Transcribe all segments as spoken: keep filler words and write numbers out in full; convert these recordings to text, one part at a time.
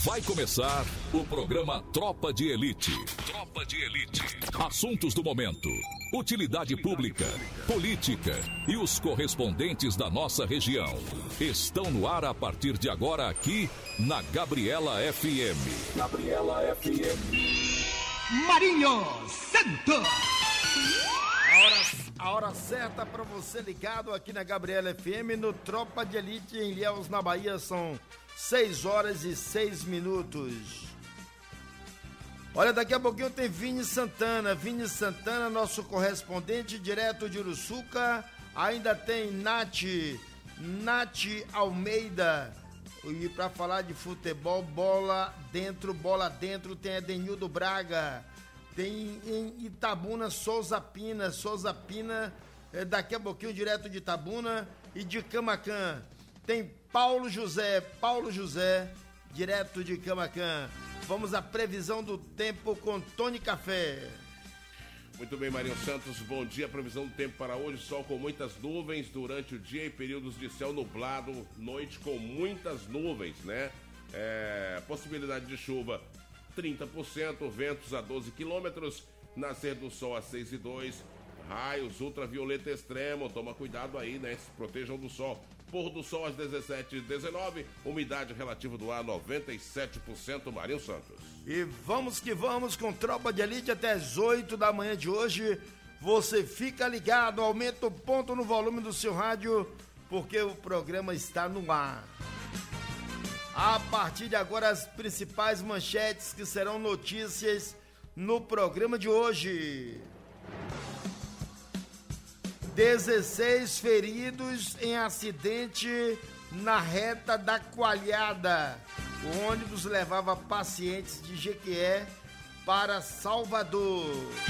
Vai começar o programa Tropa de Elite. Tropa de Elite. Assuntos do momento, utilidade pública, política e os correspondentes da nossa região. Estão no ar a partir de agora aqui na Gabriela F M. Gabriela F M. Marinho Santos. A hora, a hora certa para você ligado aqui na Gabriela F M no Tropa de Elite em Ilhéus, na Bahia, são seis horas e seis minutos. Olha, daqui a pouquinho tem Vini Santana. Vini Santana, nosso correspondente direto de Uruçuca. Ainda tem Nath, Nath Almeida. E para falar de futebol, bola dentro, bola dentro, tem Edenildo Braga. Tem em Itabuna Souza Pina, Souza Pina, é, daqui a pouquinho direto de Itabuna. E de Camaquã tem Paulo José, Paulo José, direto de Camaquã. Vamos à previsão do tempo com Tony Café. Muito bem, Marinho Santos, bom dia. Previsão do tempo para hoje: sol com muitas nuvens durante o dia e períodos de céu nublado, noite com muitas nuvens, né? É, possibilidade de chuva trinta por cento, ventos a doze quilômetros, nascer do sol a seis e dois, raios ultravioleta extremo, toma cuidado aí, né? Se protejam do sol. Pôr do sol às dezessete e dezenove, umidade relativa do ar noventa e sete por cento, Marinho Santos. E vamos que vamos com Tropa de Elite até as oito da manhã de hoje. Você fica ligado, aumenta o ponto no volume do seu rádio, porque o programa está no ar. A partir de agora, as principais manchetes que serão notícias no programa de hoje. dezesseis feridos em acidente na reta da Coalhada. O ônibus levava pacientes de Jequié para Salvador.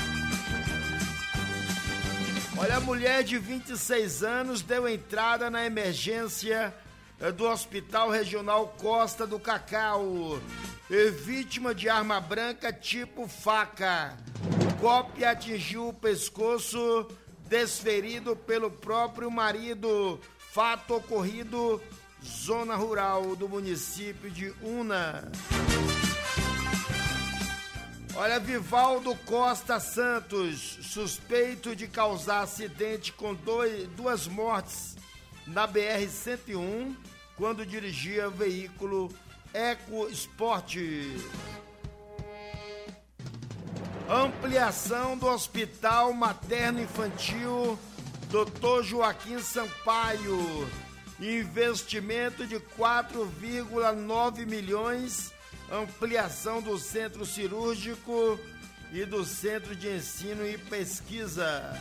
Olha, a mulher de vinte e seis anos deu entrada na emergência do Hospital Regional Costa do Cacau, vítima de arma branca tipo faca. O golpe atingiu o pescoço, desferido pelo próprio marido. Fato ocorrido zona rural do município de Una. Olha, Vivaldo Costa Santos, suspeito de causar acidente com dois, duas mortes na B R cento e um, quando dirigia veículo EcoSport. Ampliação do Hospital Materno Infantil doutor Joaquim Sampaio. Investimento de quatro vírgula nove milhões. Ampliação do centro cirúrgico e do centro de ensino e pesquisa.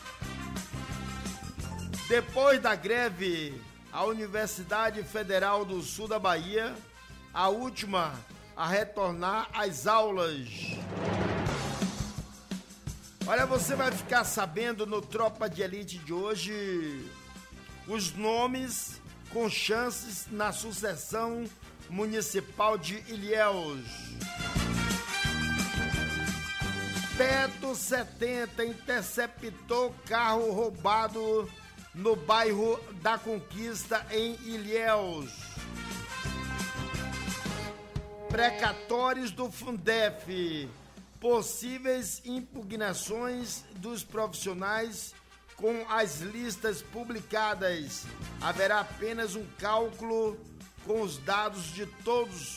Depois da greve, a Universidade Federal do Sul da Bahia, a última a retornar às aulas. Olha, você vai ficar sabendo no Tropa de Elite de hoje os nomes com chances na sucessão municipal de Ilhéus. Beto setenta interceptou carro roubado no bairro da Conquista, em Ilhéus. Precatórios do Fundef. Possíveis impugnações dos profissionais com as listas publicadas. Haverá apenas um cálculo com os dados de todos.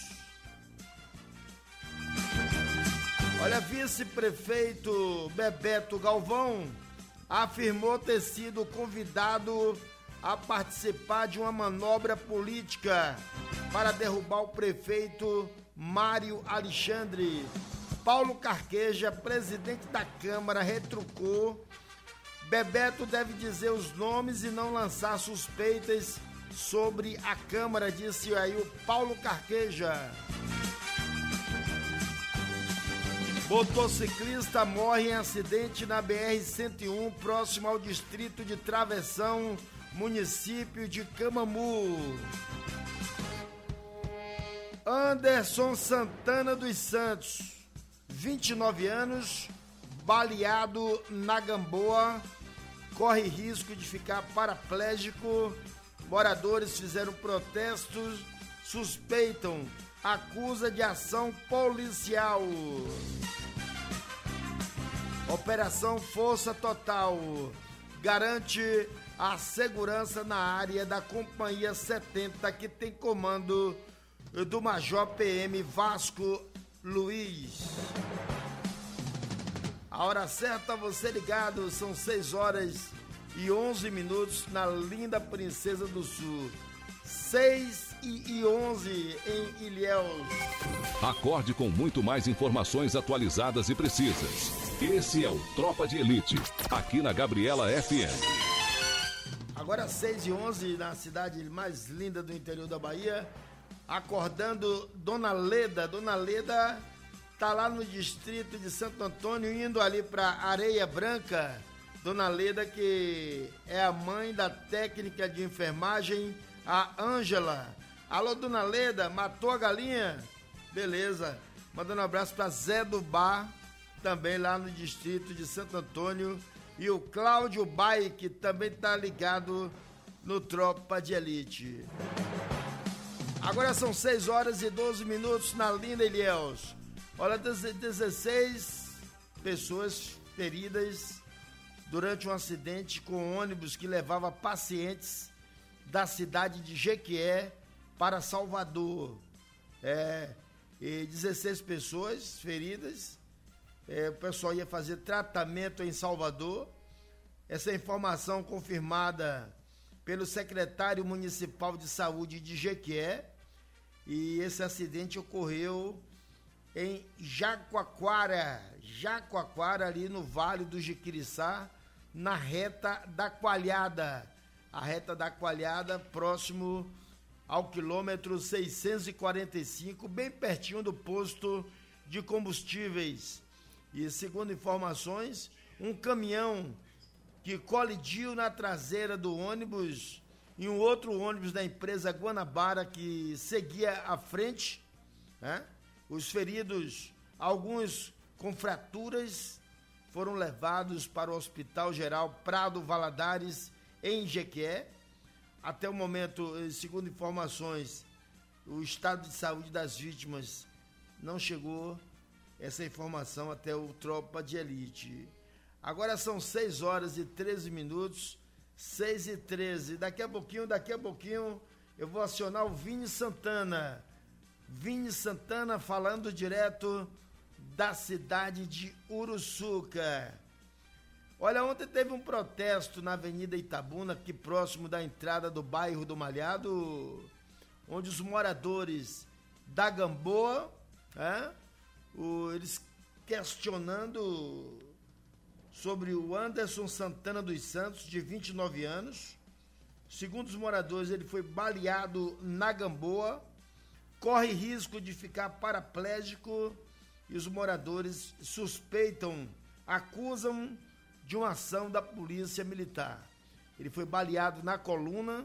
Olha, vice-prefeito Bebeto Galvão afirmou ter sido convidado a participar de uma manobra política para derrubar o prefeito Mário Alexandre. Paulo Carqueja, presidente da Câmara, retrucou. Bebeto deve dizer os nomes e não lançar suspeitas sobre a Câmara, disse aí o Paulo Carqueja. Motociclista morre em acidente na B R cento e um, próximo ao distrito de Travessão, município de Camamu. Anderson Santana dos Santos, vinte e nove anos, baleado na Gamboa, corre risco de ficar paraplégico. Moradores fizeram protestos, suspeitam acusa de ação policial. Operação Força Total garante a segurança na área da Companhia setenta, que tem comando do Major P M Vasco Luiz. A hora certa, você ligado, são seis horas e onze minutos na linda Princesa do Sul. seis e onze em Ilhéus. Acorde com muito mais informações atualizadas e precisas. Esse é o Tropa de Elite, aqui na Gabriela F M. Agora seis e onze na cidade mais linda do interior da Bahia, acordando Dona Leda. Dona Leda tá lá no distrito de Santo Antônio, indo ali para Areia Branca. Dona Leda, que é a mãe da técnica de enfermagem, a Ângela. Alô, Dona Leda, matou a galinha? Beleza. Mandando um abraço para Zé do Bar, também lá no distrito de Santo Antônio. E o Cláudio Bai, que também tá ligado no Tropa de Elite. Agora são seis horas e doze minutos na linda Ilhéus. Olha, dezesseis pessoas feridas durante um acidente com um ônibus que levava pacientes da cidade de Jequié para Salvador. É, e dezesseis pessoas feridas. É, o pessoal ia fazer tratamento em Salvador. Essa informação confirmada pelo secretário municipal de saúde de Jequié. E esse acidente ocorreu em Jacuaquara, Jacuaquara, ali no Vale do Jiquiriçá, na reta da Coalhada. A reta da Coalhada, próximo ao quilômetro seiscentos e quarenta e cinco, bem pertinho do posto de combustíveis. E segundo informações, um caminhão que colidiu na traseira do ônibus e um outro ônibus da empresa Guanabara que seguia à frente, né? Os feridos, alguns com fraturas, foram levados para o Hospital Geral Prado Valadares, em Jequié. Até o momento, segundo informações, o estado de saúde das vítimas não chegou. Essa informação até o Tropa de Elite. Agora são seis horas e treze minutos, seis e treze. Daqui a pouquinho, daqui a pouquinho, eu vou acionar o Vini Santana. Vini Santana falando direto da cidade de Uruçuca. Olha, ontem teve um protesto na Avenida Itabuna, aqui próximo da entrada do bairro do Malhado, onde os moradores da Gamboa, é, o, eles questionando sobre o Anderson Santana dos Santos, de vinte e nove anos. Segundo os moradores, ele foi baleado na Gamboa, corre risco de ficar paraplégico e os moradores suspeitam, acusam de uma ação da polícia militar. Ele foi baleado na coluna,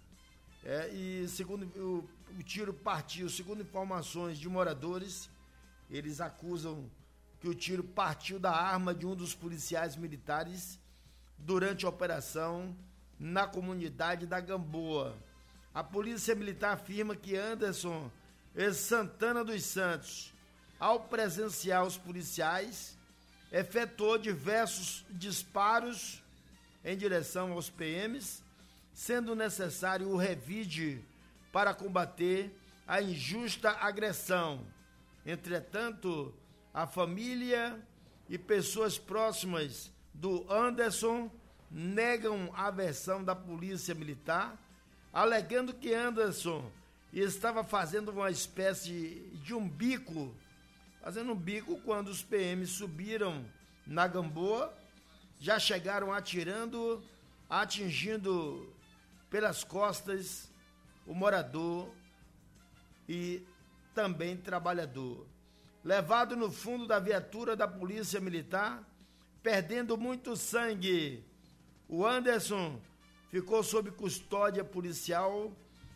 é, e segundo o, o tiro partiu, segundo informações de moradores, eles acusam que o tiro partiu da arma de um dos policiais militares durante a operação na comunidade da Gamboa. A polícia militar afirma que Anderson Santana dos Santos, ao presenciar os policiais, efetuou diversos disparos em direção aos P Ms, sendo necessário o revide para combater a injusta agressão. Entretanto, a família e pessoas próximas do Anderson negam a versão da polícia militar, alegando que Anderson estava fazendo uma espécie de um bico, fazendo um bico quando os P Ms subiram na Gamboa, já chegaram atirando, atingindo pelas costas o morador e também trabalhador. Levado no fundo da viatura da polícia militar, perdendo muito sangue, o Anderson ficou sob custódia policial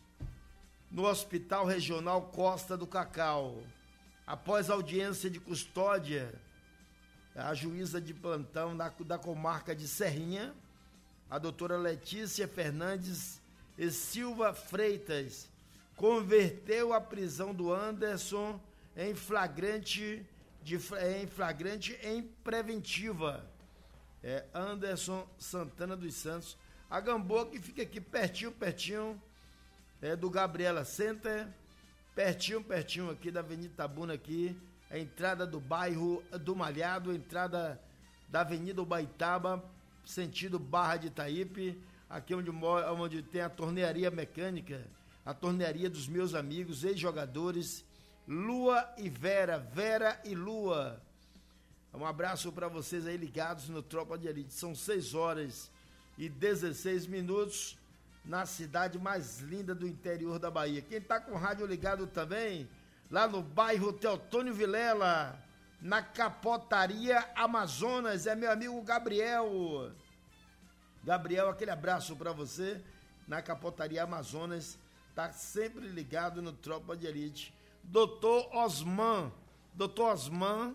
no Hospital Regional Costa do Cacau. Após audiência de custódia, a juíza de plantão da, da comarca de Serrinha, a doutora Letícia Fernandes e Silva Freitas, converteu a prisão do Anderson em flagrante, de, em flagrante em preventiva. É Anderson Santana dos Santos. A Gamboa que fica aqui pertinho, pertinho é, do Gabriela Center, pertinho, pertinho aqui da Avenida Itabuna aqui, a entrada do bairro do Malhado, entrada da Avenida Ubaitaba, sentido Barra de Itaípe, aqui onde, onde tem a tornearia mecânica, a tornearia dos meus amigos, ex-jogadores, Lua e Vera, Vera e Lua. Um abraço para vocês aí ligados no Tropa de Elite. São seis horas e dezesseis minutos na cidade mais linda do interior da Bahia. Quem tá com o rádio ligado também, lá no bairro Teotônio Vilela, na Capotaria Amazonas, é meu amigo Gabriel. Gabriel, aquele abraço para você, na Capotaria Amazonas, tá sempre ligado no Tropa de Elite. Doutor Osman, doutor Osman,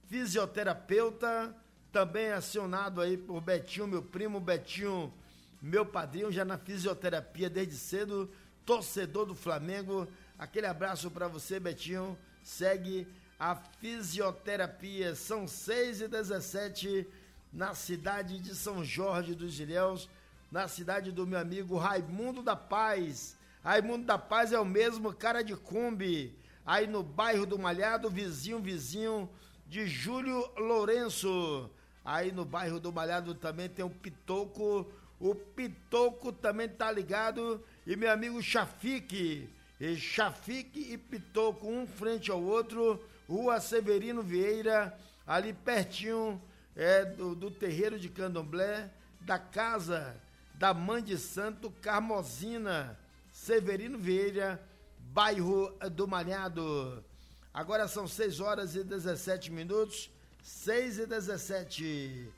fisioterapeuta, também acionado aí por Betinho, meu primo Betinho, meu padrinho, já na fisioterapia desde cedo, torcedor do Flamengo. Aquele abraço para você, Betinho. Segue a fisioterapia. São seis e dezessete na cidade de São Jorge dos Ilhéus, na cidade do meu amigo Raimundo da Paz. Raimundo da Paz é o mesmo cara de Kombi, aí no bairro do Malhado, vizinho, vizinho de Júlio Lourenço. Aí no bairro do Malhado também tem o Pitoco, o Pitoco também tá ligado, e meu amigo Chafique, e Chafique e Pitoco, um frente ao outro, Rua Severino Vieira, ali pertinho é, do, do terreiro de Candomblé, da casa da Mãe de Santo Carmosina, Severino Vieira, bairro do Malhado. Agora são seis horas e dezessete minutos, seis e dezessete.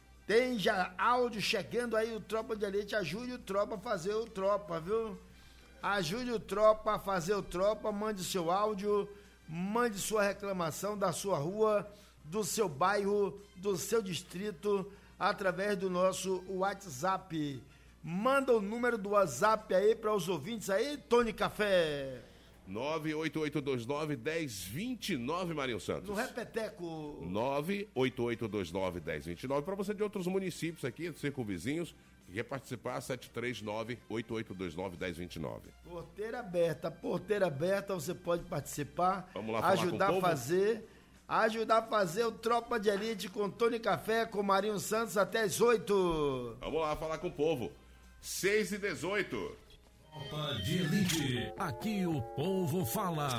Tem já áudio chegando aí, o Tropa de Elite. Ajude o Tropa a fazer o Tropa, viu? Ajude o Tropa a fazer o Tropa. Mande seu áudio, mande sua reclamação da sua rua, do seu bairro, do seu distrito, através do nosso WhatsApp. Manda o número do WhatsApp aí para os ouvintes aí, Tony Café. nove oito oito dois nove, um zero dois nove, Marinho Santos. No Repeteco. nove oito oito dois nove, um zero dois nove. Para você de outros municípios aqui, circunvizinhos, que quer participar, sete três nove, oito oito dois nove, um zero dois nove. Porteira aberta, porteira aberta, você pode participar. Vamos lá falar ajudar com o a povo? fazer, ajudar a fazer o Tropa de Elite com Tony Café, com Marinho Santos até as oito. Vamos lá falar com o povo. seis e dezoito. Tropa de Elite. Aqui o povo fala.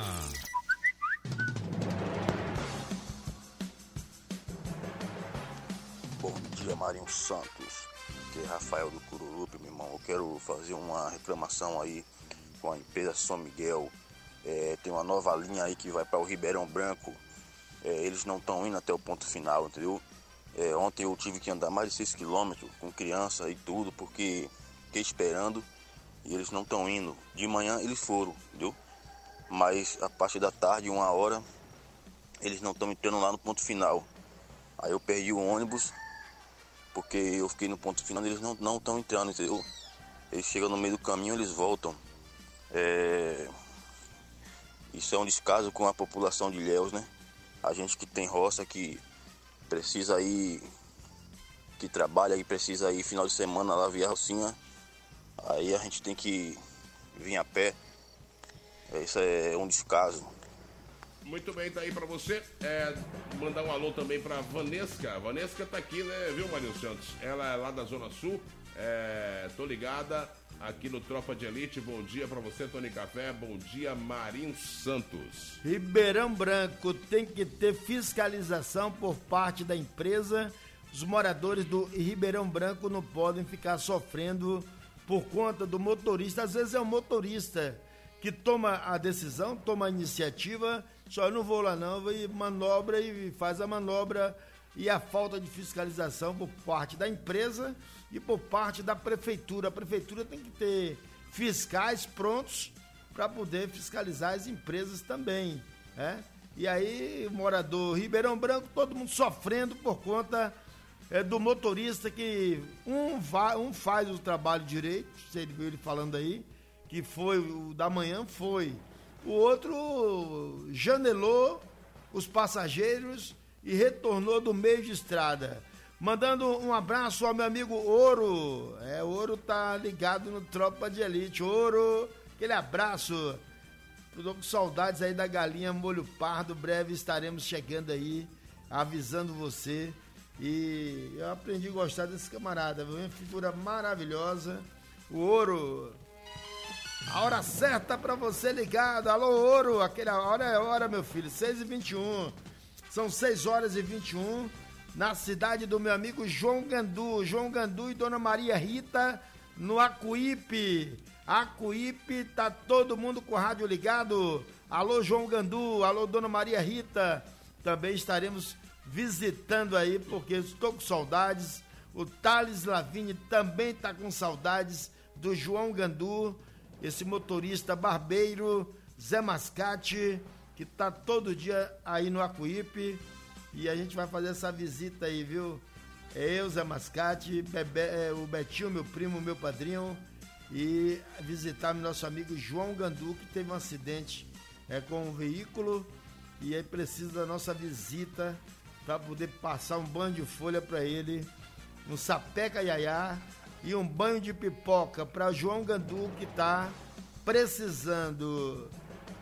Bom dia, Marinho Santos. Aqui é Rafael do Cururupi, meu irmão. Eu quero fazer uma reclamação aí com a empresa São Miguel. É, tem uma nova linha aí que vai para o Ribeirão Branco. É, eles não estão indo até o ponto final, entendeu? É, ontem eu tive que andar mais de seis quilômetros com criança e tudo, porque fiquei esperando e eles não estão indo. De manhã eles foram, entendeu? Mas a partir da tarde, uma hora, eles não estão entrando lá no ponto final. Aí eu perdi o ônibus, porque eu fiquei no ponto final e eles não não estão entrando, entendeu? Eles chegam no meio do caminho, eles voltam. É... Isso é um descaso com a população de Ilhéus, né? A gente que tem roça, que precisa ir, que trabalha e precisa ir final de semana lá via rocinha, aí a gente tem que vir a pé. Isso é um descaso. Muito bem, tá aí pra você. É, mandar um alô também pra Vanesca. A Vanesca tá aqui, né, viu, Marinho Santos? Ela é lá da Zona Sul. É, tô ligada aqui no Tropa de Elite. Bom dia pra você, Tony Café. Bom dia, Marinho Santos. Ribeirão Branco tem que ter fiscalização por parte da empresa. Os moradores do Ribeirão Branco não podem ficar sofrendo por conta do motorista. Às vezes é o motorista que toma a decisão, toma a iniciativa, só eu não vou lá não, e manobra e faz a manobra, e a falta de fiscalização por parte da empresa e por parte da prefeitura. A prefeitura tem que ter fiscais prontos para poder fiscalizar as empresas também, né? E aí, o morador Ribeirão Branco, todo mundo sofrendo por conta é, do motorista que um, vai, um faz o trabalho direito, você viu ele falando aí, que foi, o da manhã foi. O outro janelou os passageiros e retornou do meio de estrada. Mandando um abraço ao meu amigo Ouro. É, Ouro tá ligado no Tropa de Elite. Ouro, aquele abraço. Tô com saudades aí da galinha molho pardo. Breve estaremos chegando aí, avisando você. E eu aprendi a gostar desse camarada. Uma figura maravilhosa. O Ouro. A hora certa pra você ligado. Alô, Ouro. Aquela hora é hora, meu filho. seis e vinte e um. São seis horas e vinte e um. Na cidade do meu amigo João Gandu. João Gandu e Dona Maria Rita no Acuípe. Acuípe, tá todo mundo com o rádio ligado. Alô, João Gandu. Alô, Dona Maria Rita. Também estaremos visitando aí, porque estou com saudades. O Thales Lavigne também tá com saudades do João Gandu, esse motorista barbeiro, Zé Mascate, que tá todo dia aí no Acuípe. E a gente vai fazer essa visita aí, viu? É eu, Zé Mascate, Bebe, é, o Betinho, meu primo, meu padrinho, e visitar nosso amigo João Gandu, que teve um acidente é, com um veículo e aí precisa da nossa visita para poder passar um banho de folha para ele, um sapeca iaiá e um banho de pipoca para João Gandu, que tá precisando.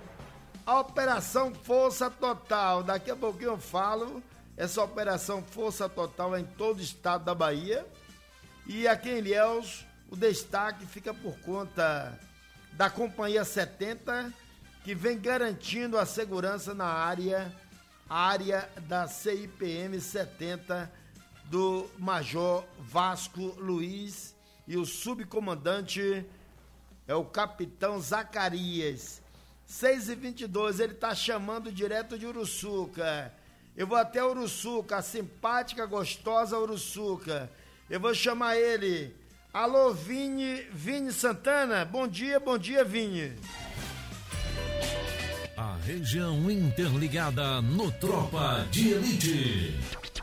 A Operação Força Total, daqui a pouquinho eu falo, essa Operação Força Total é em todo o estado da Bahia, e aqui em Ilhéus o destaque fica por conta da Companhia setenta, que vem garantindo a segurança na área, área da C I P M setenta do Major Vasco Luiz, e o subcomandante é o Capitão Zacarias. seis e vinte e dois, ele tá chamando direto de Uruçuca. Eu vou até Uruçuca, a simpática, gostosa Uruçuca. Eu vou chamar ele. Alô, Vini, Vini Santana. Bom dia, bom dia, Vini. A região interligada no Tropa de Elite.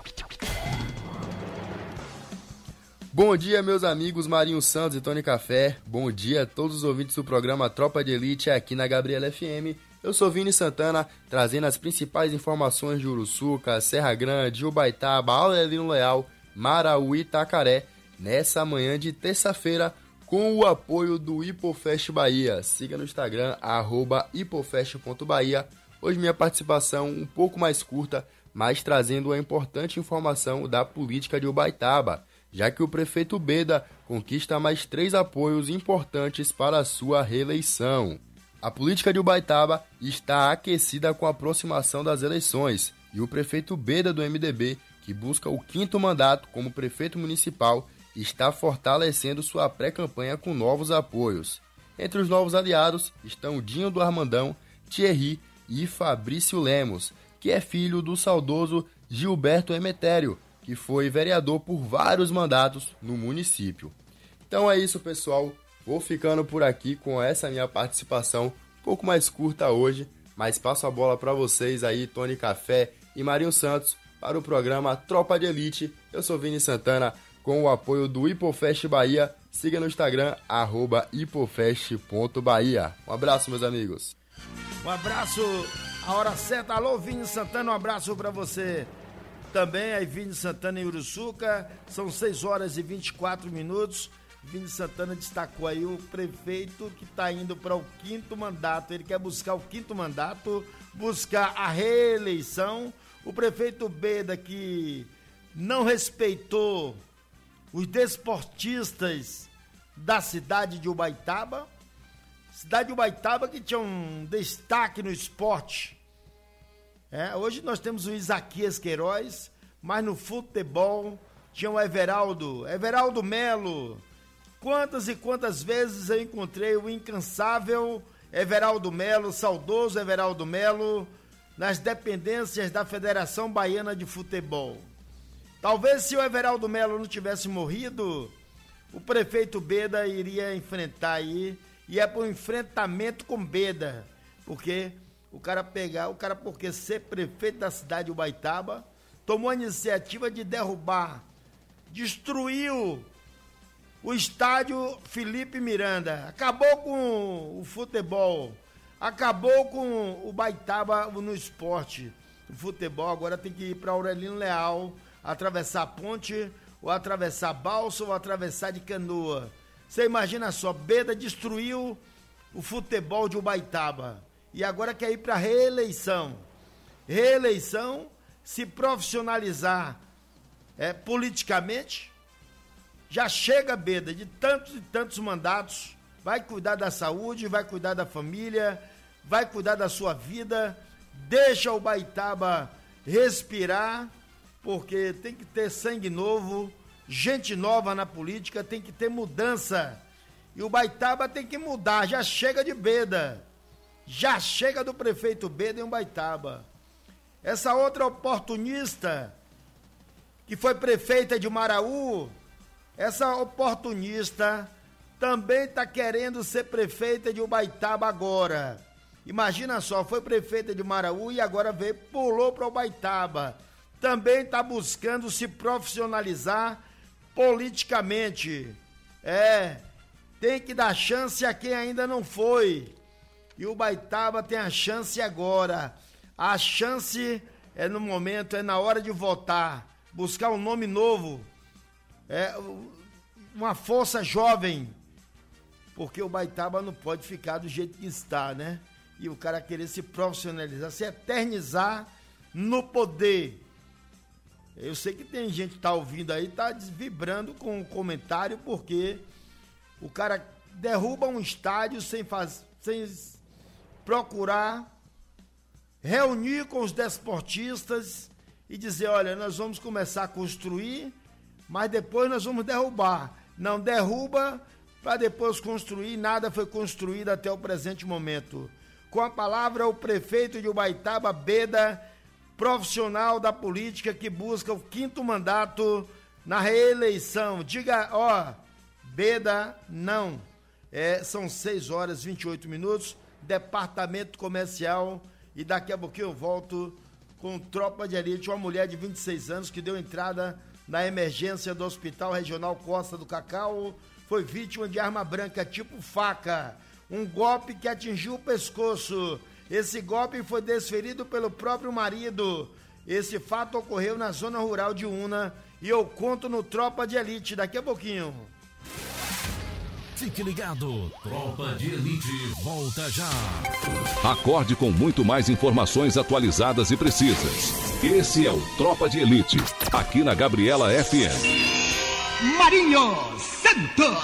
Bom dia, meus amigos Marinho Santos e Tony Café. Bom dia a todos os ouvintes do programa Tropa de Elite aqui na Gabriela F M. Eu sou Vini Santana, trazendo as principais informações de Uruçuca, Serra Grande, Ubaitaba, Aurelino Leal, Maraú e Itacaré, nessa manhã de terça-feira, com o apoio do Hipofest Bahia. Siga no Instagram, arroba hipofest ponto bahia. Hoje minha participação um pouco mais curta, mas trazendo a importante informação da política de Ubaitaba, já que o prefeito Beda conquista mais três apoios importantes para a sua reeleição. A política de Ubaitaba está aquecida com a aproximação das eleições, e o prefeito Beda do M D B, que busca o quinto mandato como prefeito municipal, está fortalecendo sua pré-campanha com novos apoios. Entre os novos aliados estão Dinho do Armandão, Thierry e Fabrício Lemos, que é filho do saudoso Gilberto Emetério, que foi vereador por vários mandatos no município. Então é isso, pessoal. Vou ficando por aqui com essa minha participação um pouco mais curta hoje, mas passo a bola para vocês aí, Tony Café e Marinho Santos, para o programa Tropa de Elite. Eu sou Vini Santana, com o apoio do Hipofest Bahia. Siga no Instagram, arroba hipofest ponto bahia. Um abraço, meus amigos. Um abraço, a hora certa. Alô, Vini Santana, um abraço para você. Também aí, Vini Santana em Uruçuca, são seis horas e vinte e quatro minutos. Vini Santana destacou aí o prefeito que está indo para o quinto mandato. Ele quer buscar o quinto mandato, buscar a reeleição. O prefeito Beda, que não respeitou os desportistas da cidade de Ubaitaba. Cidade de Ubaitaba que tinha um destaque no esporte. É, hoje nós temos o Isaquias Queiroz, mas no futebol tinha o Everaldo, Everaldo Melo. Quantas e quantas vezes eu encontrei o incansável Everaldo Melo, saudoso Everaldo Melo, nas dependências da Federação Baiana de Futebol. Talvez se o Everaldo Melo não tivesse morrido, o prefeito Beda iria enfrentar aí, e é por enfrentamento com Beda, porque o cara pegar, o cara porque ser prefeito da cidade de Ubaitaba, tomou a iniciativa de derrubar, destruiu o estádio Felipe Miranda, acabou com o futebol, acabou com o Baitaba no esporte. O futebol agora tem que ir para Aurelino Leal, atravessar a ponte, ou atravessar a balsa, ou atravessar de canoa. Você imagina só, Beda destruiu o futebol de Ubaitaba e agora quer ir para reeleição. Reeleição, se profissionalizar é, politicamente, já chega, Beda, de tantos e tantos mandatos, vai cuidar da saúde, vai cuidar da família, vai cuidar da sua vida, deixa o Ubaitaba respirar, porque tem que ter sangue novo, gente nova na política, tem que ter mudança. E o Ubaitaba tem que mudar, já chega de Beda, já chega do prefeito Beda em Ubaitaba. Essa outra oportunista, que foi prefeita de Maraú, essa oportunista também está querendo ser prefeita de Ubaitaba agora. Imagina só, foi prefeita de Maraú e agora veio, pulou para Ubaitaba. Também está buscando se profissionalizar politicamente. É, tem que dar chance a quem ainda não foi. E o Ubaitaba tem a chance agora. A chance é no momento, é na hora de votar, buscar um nome novo. É uma força jovem, porque o Ubaitaba não pode ficar do jeito que está, né? E o cara querer se profissionalizar, se eternizar no poder. Eu sei que tem gente que tá ouvindo aí, tá vibrando com o comentário, porque o cara derruba um estádio sem, faz, sem procurar reunir com os desportistas e dizer, olha, nós vamos começar a construir, mas depois nós vamos derrubar. Não derruba para depois construir, nada foi construído até o presente momento. Com a palavra, o prefeito de Ubaitaba, Beda, profissional da política que busca o quinto mandato na reeleição. Diga, ó, Beda, não. É, são seis horas e vinte e oito minutos, departamento comercial, e daqui a pouquinho eu volto com Tropa de Elite, uma mulher de vinte e seis anos que deu entrada na emergência do Hospital Regional Costa do Cacau, foi vítima de arma branca tipo faca, um golpe que atingiu o pescoço. Esse golpe foi desferido pelo próprio marido. Esse fato ocorreu na zona rural de Una e eu conto no Tropa de Elite daqui a pouquinho. Fique ligado, Tropa de Elite volta já. Acorde com muito mais informações atualizadas e precisas. Esse é o Tropa de Elite, aqui na Gabriela F M. Marinho Santos.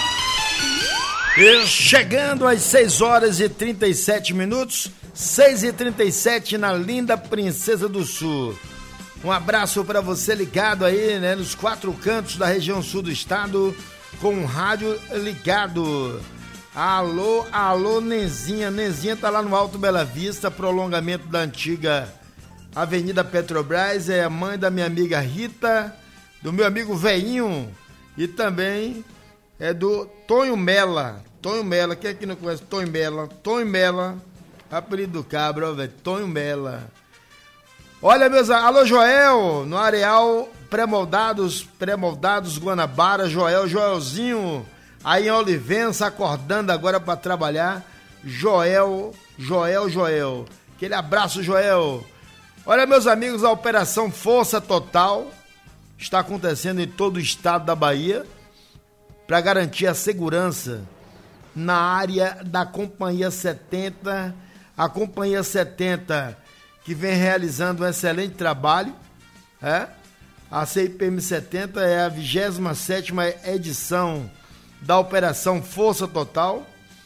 E chegando às seis horas e trinta e sete minutos, seis e trinta e sete na linda Princesa do Sul. Um abraço para você ligado aí, né, nos quatro cantos da região sul do estado, com o rádio ligado. Alô, alô, Nezinha. Nezinha tá lá no Alto Bela Vista, prolongamento da antiga Avenida Petrobras. É a mãe da minha amiga Rita, do meu amigo Veinho e também é do Tonho Mela. Tonho Mela, quem aqui não conhece Tonho Mela? Tonho Mela, apelido do cabra, velho, Tonho Mela. Olha, meus, alô, Joel, no Areal Pré-moldados, Pré-moldados Guanabara, Joel, Joelzinho, aí em Olivença, acordando agora para trabalhar. Joel, Joel, Joel. Aquele abraço, Joel. Olha, meus amigos, a Operação Força Total está acontecendo em todo o estado da Bahia para garantir a segurança na área da Companhia setenta. A Companhia setenta que vem realizando um excelente trabalho, é? A C I P M setenta é a vigésima sétima edição da Operação Força Total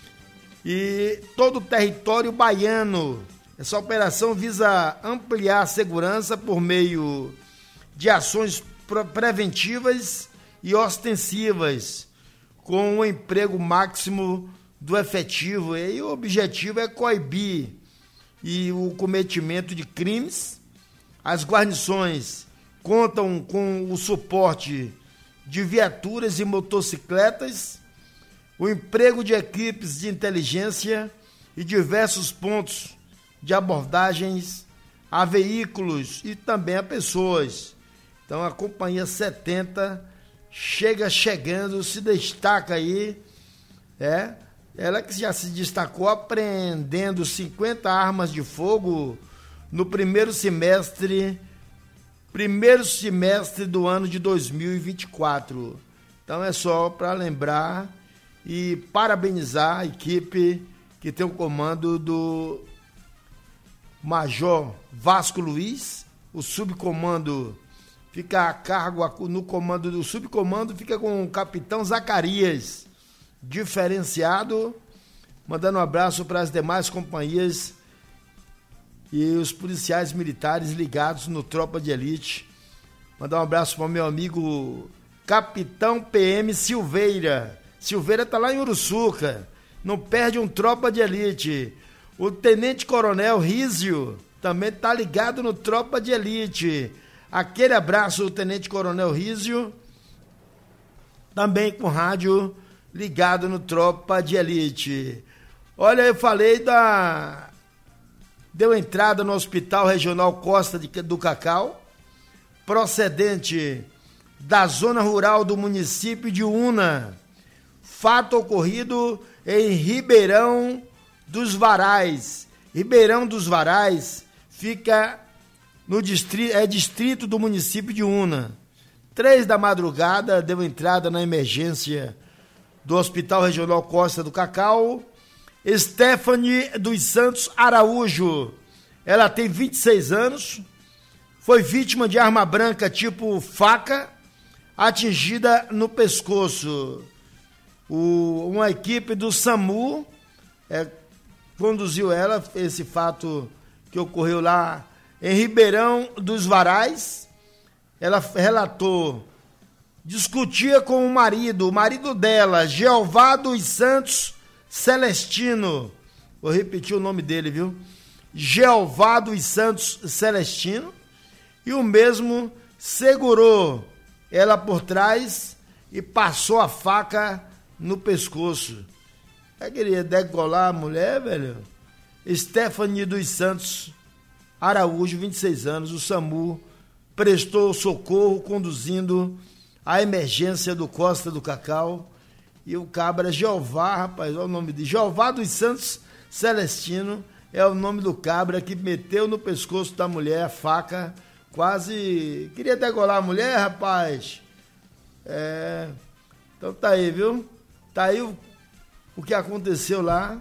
e todo o território baiano. Essa operação visa ampliar a segurança por meio de ações preventivas e ostensivas, com o emprego máximo do efetivo. E o objetivo é coibir e o cometimento de crimes. As guarnições contam com o suporte de viaturas e motocicletas, o emprego de equipes de inteligência e diversos pontos de abordagens a veículos e também a pessoas. Então a Companhia setenta chega chegando, se destaca aí, é, ela que já se destacou apreendendo cinquenta armas de fogo no primeiro semestre, primeiro semestre do ano de dois mil e vinte e quatro. Então é só para lembrar e parabenizar a equipe que tem o comando do Major Vasco Luiz. O subcomando fica a cargo, no comando do subcomando fica com o Capitão Zacarias, diferenciado, mandando um abraço para as demais companhias e os policiais militares ligados no Tropa de Elite. Mandar um abraço para o meu amigo Capitão P M Silveira. Silveira tá lá em Uruçuca, não perde um Tropa de Elite. O Tenente Coronel Rízio também tá ligado no Tropa de Elite. Aquele abraço, o Tenente Coronel Rízio, também com rádio ligado no Tropa de Elite. Olha, eu falei da... Deu entrada no Hospital Regional Costa do Cacau, procedente da zona rural do município de Una. Fato ocorrido em Ribeirão dos Varais. Ribeirão dos Varais fica no distrito, é distrito do município de Una. Três da madrugada deu entrada na emergência do Hospital Regional Costa do Cacau Stephanie dos Santos Araújo. Ela tem vinte e seis anos, foi vítima de arma branca tipo faca, atingida no pescoço. O, uma equipe do SAMU é, conduziu ela, esse fato que ocorreu lá em Ribeirão dos Varais. Ela relatou, discutia com o marido, o marido dela, Jeová dos Santos Celestino. Vou repetir o nome dele, viu? Jeová dos Santos Celestino. E o mesmo segurou ela por trás e passou a faca no pescoço. Eu queria degolar a mulher, velho. Stephanie dos Santos Araújo, vinte e seis anos, o SAMU prestou socorro conduzindo a emergência do Costa do Cacau. E o cabra Jeová, rapaz, olha o nome de Jeová dos Santos Celestino, é o nome do cabra que meteu no pescoço da mulher a faca, quase queria degolar a mulher, rapaz. É, então tá aí, viu? Tá aí o, o que aconteceu lá,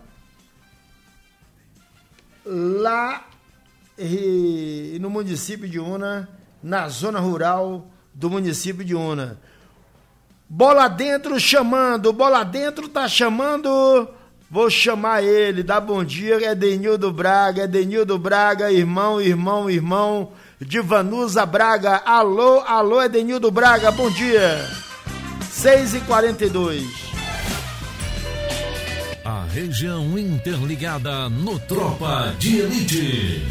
lá e, no município de Una, na zona rural do município de Una. Bola dentro chamando, bola dentro tá chamando, vou chamar ele, dá bom dia, Edenildo Braga, Edenildo Braga, irmão, irmão, irmão, de Vanusa Braga, alô, alô Edenildo Braga, bom dia, seis e quarenta e dois. A região interligada no Tropa de Elite.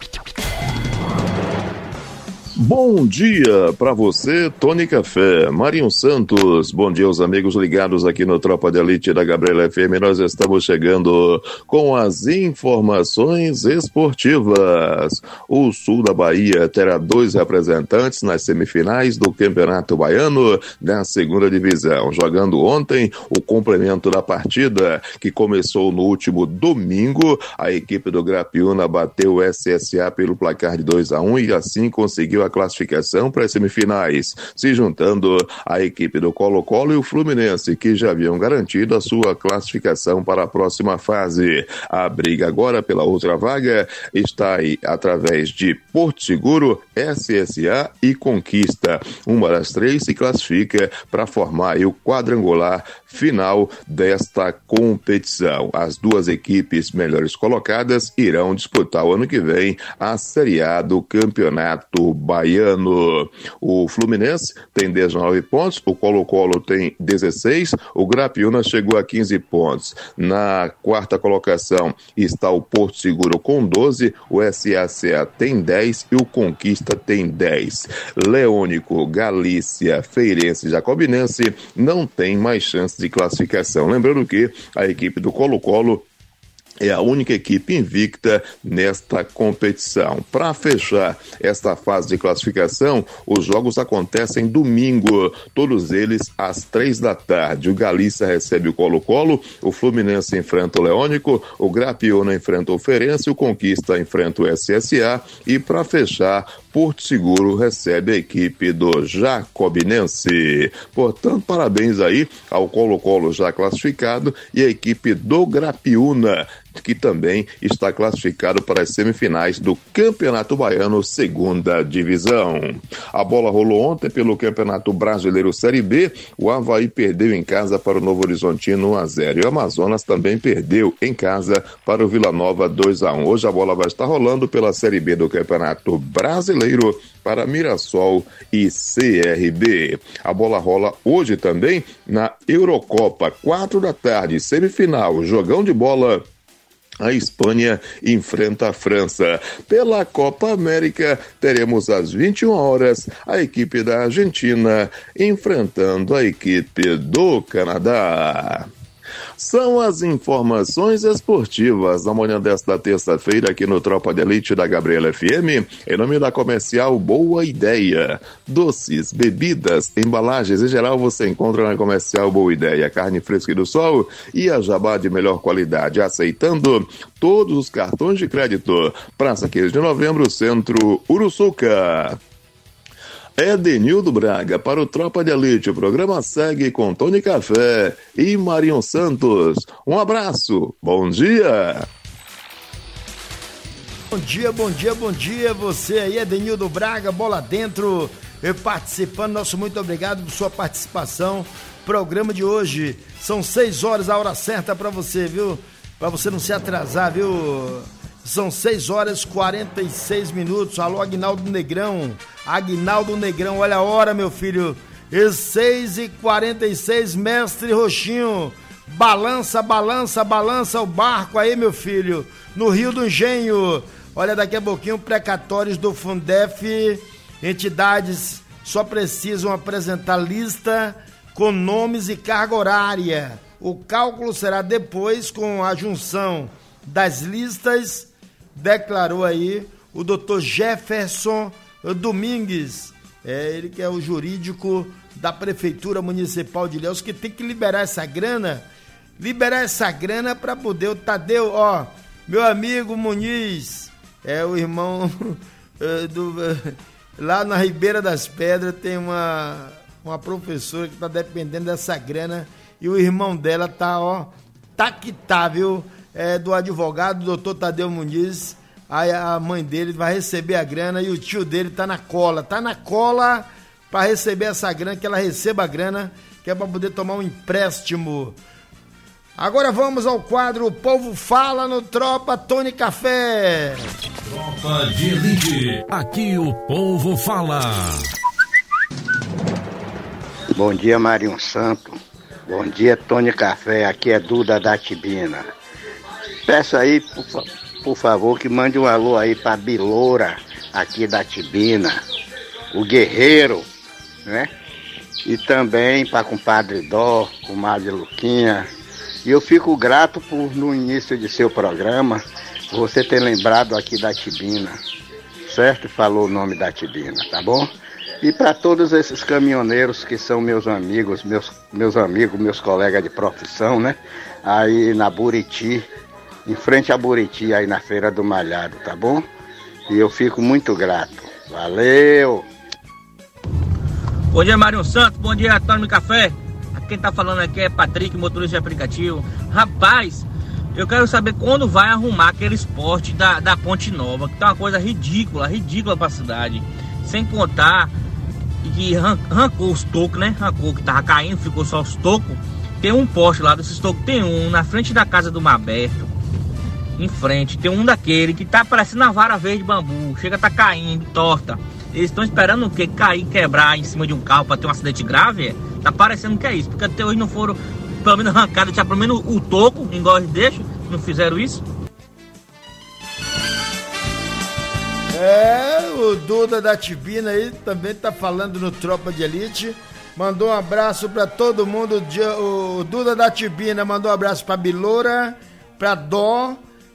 Bom dia para você, Tony Café, Marinho Santos, bom dia aos amigos ligados aqui no Tropa de Elite da Gabriela F M, nós estamos chegando com as informações esportivas. O sul da Bahia terá dois representantes nas semifinais do Campeonato Baiano da segunda divisão, jogando ontem o complemento da partida que começou no último domingo. A equipe do Grapiúna bateu o S S A pelo placar de dois a um e assim conseguiu a classificação para as semifinais, se juntando à equipe do Colo-Colo e o Fluminense, que já haviam garantido a sua classificação para a próxima fase. A briga agora pela outra vaga está aí através de Porto Seguro, S S A e Conquista. Uma das três se classifica para formar aí o quadrangular final desta competição. As duas equipes melhores colocadas irão disputar o ano que vem a Série A do Campeonato Baiano. O Fluminense tem dezenove pontos, o Colo-Colo tem dezesseis, o Grapiúna chegou a quinze pontos. Na quarta colocação está o Porto Seguro com doze, o S S A tem dez e o Conquista tem dez. Leônico, Galícia, Feirense e Jacobinense não tem mais chance de classificação. Lembrando que a equipe do Colo-Colo é a única equipe invicta nesta competição. Para fechar esta fase de classificação, os jogos acontecem domingo, todos eles às três da tarde. O Galícia recebe o Colo-Colo, o Fluminense enfrenta o Leônico, o Grapiúna enfrenta o Feirense, o Conquista enfrenta o S S A e, para fechar, Porto Seguro recebe a equipe do Jacobinense. Portanto, parabéns aí ao Colo-Colo já classificado e a equipe do Grapiúna, que também está classificado para as semifinais do Campeonato Baiano, segunda divisão. A bola rolou ontem pelo Campeonato Brasileiro Série B. O Avaí perdeu em casa para o Novo Horizontino um a zero. E o Amazonas também perdeu em casa para o Vila Nova dois a um. Hoje a bola vai estar rolando pela Série B do Campeonato Brasileiro para Mirassol e C R B. A bola rola hoje também na Eurocopa, quatro da tarde, semifinal, jogão de bola. A Espanha enfrenta a França. Pela Copa América, teremos às vinte e uma horas a equipe da Argentina enfrentando a equipe do Canadá. São as informações esportivas da manhã desta terça-feira aqui no Tropa de Elite da Gabriela F M, em nome da Comercial Boa Ideia. Doces, bebidas, embalagens em geral você encontra na Comercial Boa Ideia. Carne fresca e do sol e a jabá de melhor qualidade, aceitando todos os cartões de crédito. Praça quinze de Novembro, Centro Uruçuca. Edenildo Braga para o Tropa de Elite. O programa segue com Tony Café e Marinho Santos. Um abraço, bom dia! Bom dia, bom dia, bom dia. Você aí, Edenildo Braga, bola dentro, participando. Nosso muito obrigado por sua participação. Programa de hoje, são seis horas, a hora certa para você, viu? Para você não se atrasar, viu? São seis horas e quarenta e seis minutos. Alô, Aguinaldo Negrão. Aguinaldo Negrão, olha a hora, meu filho. seis e quarenta e seis, mestre Roxinho. Balança, balança, balança o barco aí, meu filho. No Rio do Engenho. Olha, daqui a pouquinho, precatórios do Fundef. Entidades só precisam apresentar lista com nomes e carga horária. O cálculo será depois com a junção das listas, declarou aí o doutor Jefferson Domingues, é ele que é o jurídico da Prefeitura Municipal de Ilhéus, que tem que liberar essa grana, liberar essa grana para poder o Tadeu, ó, meu amigo Muniz, é o irmão é, do, é, lá na Ribeira das Pedras tem uma, uma professora que tá dependendo dessa grana e o irmão dela tá, ó, tá que tá, viu? É, do advogado, doutor Tadeu Muniz, aí a mãe dele vai receber a grana e o tio dele tá na cola, tá na cola para receber essa grana, que ela receba a grana, que é para poder tomar um empréstimo. Agora vamos ao quadro O Povo Fala no Tropa Tony Café. Tropa de Elite, aqui o povo fala. Bom dia, Marinho Santo. Bom dia, Tony Café, aqui é Duda da Tibina. Peço aí, por, por favor, que mande um alô aí pra Biloura, aqui da Tibina, o Guerreiro, né? E também pra compadre Dó, comadre Luquinha. E eu fico grato por, no início de seu programa, você ter lembrado aqui da Tibina, certo? Falou o nome da Tibina, tá bom? E para todos esses caminhoneiros que são meus amigos, meus, meus amigos, meus colegas de profissão, né? Aí na Buriti, em frente a Buriti, aí na Feira do Malhado, tá bom? E eu fico muito grato. Valeu! Bom dia, Mário Santos. Bom dia, Tony Café. Quem tá falando aqui é Patrick, motorista de aplicativo. Rapaz, eu quero saber quando vai arrumar aquele esporte da, da Ponte Nova, que tá uma coisa ridícula, ridícula pra cidade. Sem contar que arrancou os tocos, né? Arrancou que tava caindo, ficou só os tocos. Tem um poste lá desses tocos, tem um na frente da casa do Maberto. Em frente, tem um daquele que tá parecendo uma vara verde de bambu. Chega a tá caindo, torta. Eles estão esperando o quê? Cair, quebrar em cima de um carro para ter um acidente grave? É? Tá parecendo que é isso. Porque até hoje não foram, pelo menos, arrancados, tinha pelo menos o toco, igual eles deixam. Não fizeram isso. É, o Duda da Tibina aí também tá falando no Tropa de Elite. Mandou um abraço para todo mundo. O Duda da Tibina mandou um abraço para Biloura, para Dó,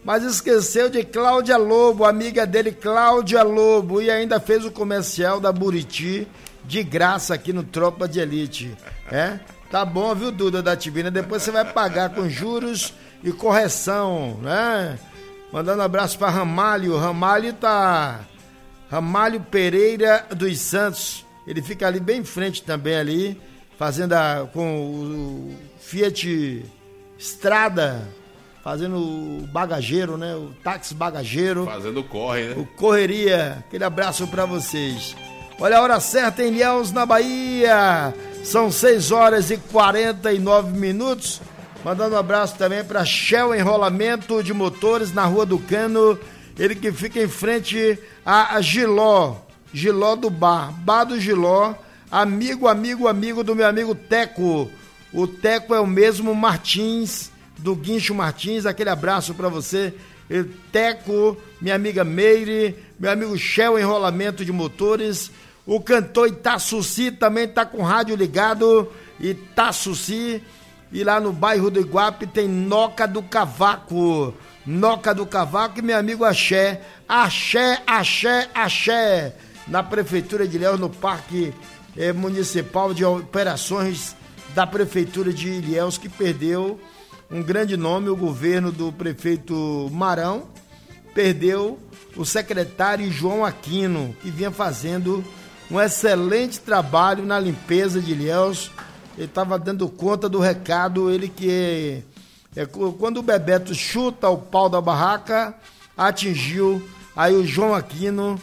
mas esqueceu de Cláudia Lobo, amiga dele, Cláudia Lobo, e ainda fez o comercial da Buriti de graça aqui no Tropa de Elite. É? Tá bom, viu, Duda da Tibina? Depois você vai pagar com juros e correção, né? Mandando um abraço para Ramalho. Ramalho tá... Ramalho Pereira dos Santos. Ele fica ali bem em frente também ali, fazendo a, com o Fiat Strada, fazendo o bagageiro, né? O táxi bagageiro. Fazendo o corre, né? O correria. Aquele abraço para vocês. Olha a hora certa em Ilhéus, na Bahia. São seis horas e quarenta e nove minutos. Mandando um abraço também para Shell Enrolamento de Motores na Rua do Cano. Ele que fica em frente a Giló. Giló do Bar. Bar do Giló. Amigo, amigo, amigo do meu amigo Teco. O Teco é o mesmo Martins, do Guincho Martins. Aquele abraço para você. E Teco, minha amiga Meire, meu amigo Shell Enrolamento de Motores. O cantor Itaçuci também tá com o rádio ligado. Itaçuci. E lá no bairro do Iguape tem Noca do Cavaco. Noca do Cavaco e meu amigo Axé. Axé, Axé, Axé. Na Prefeitura de Ilhéus, no Parque eh, Municipal de Operações da Prefeitura de Ilhéus, que perdeu um grande nome, o governo do prefeito Marão. Perdeu o secretário João Aquino, que vinha fazendo um excelente trabalho na limpeza de Ilhéus. Ele estava dando conta do recado, ele que é, é, quando o Bebeto chuta o pau da barraca, atingiu aí o João Aquino,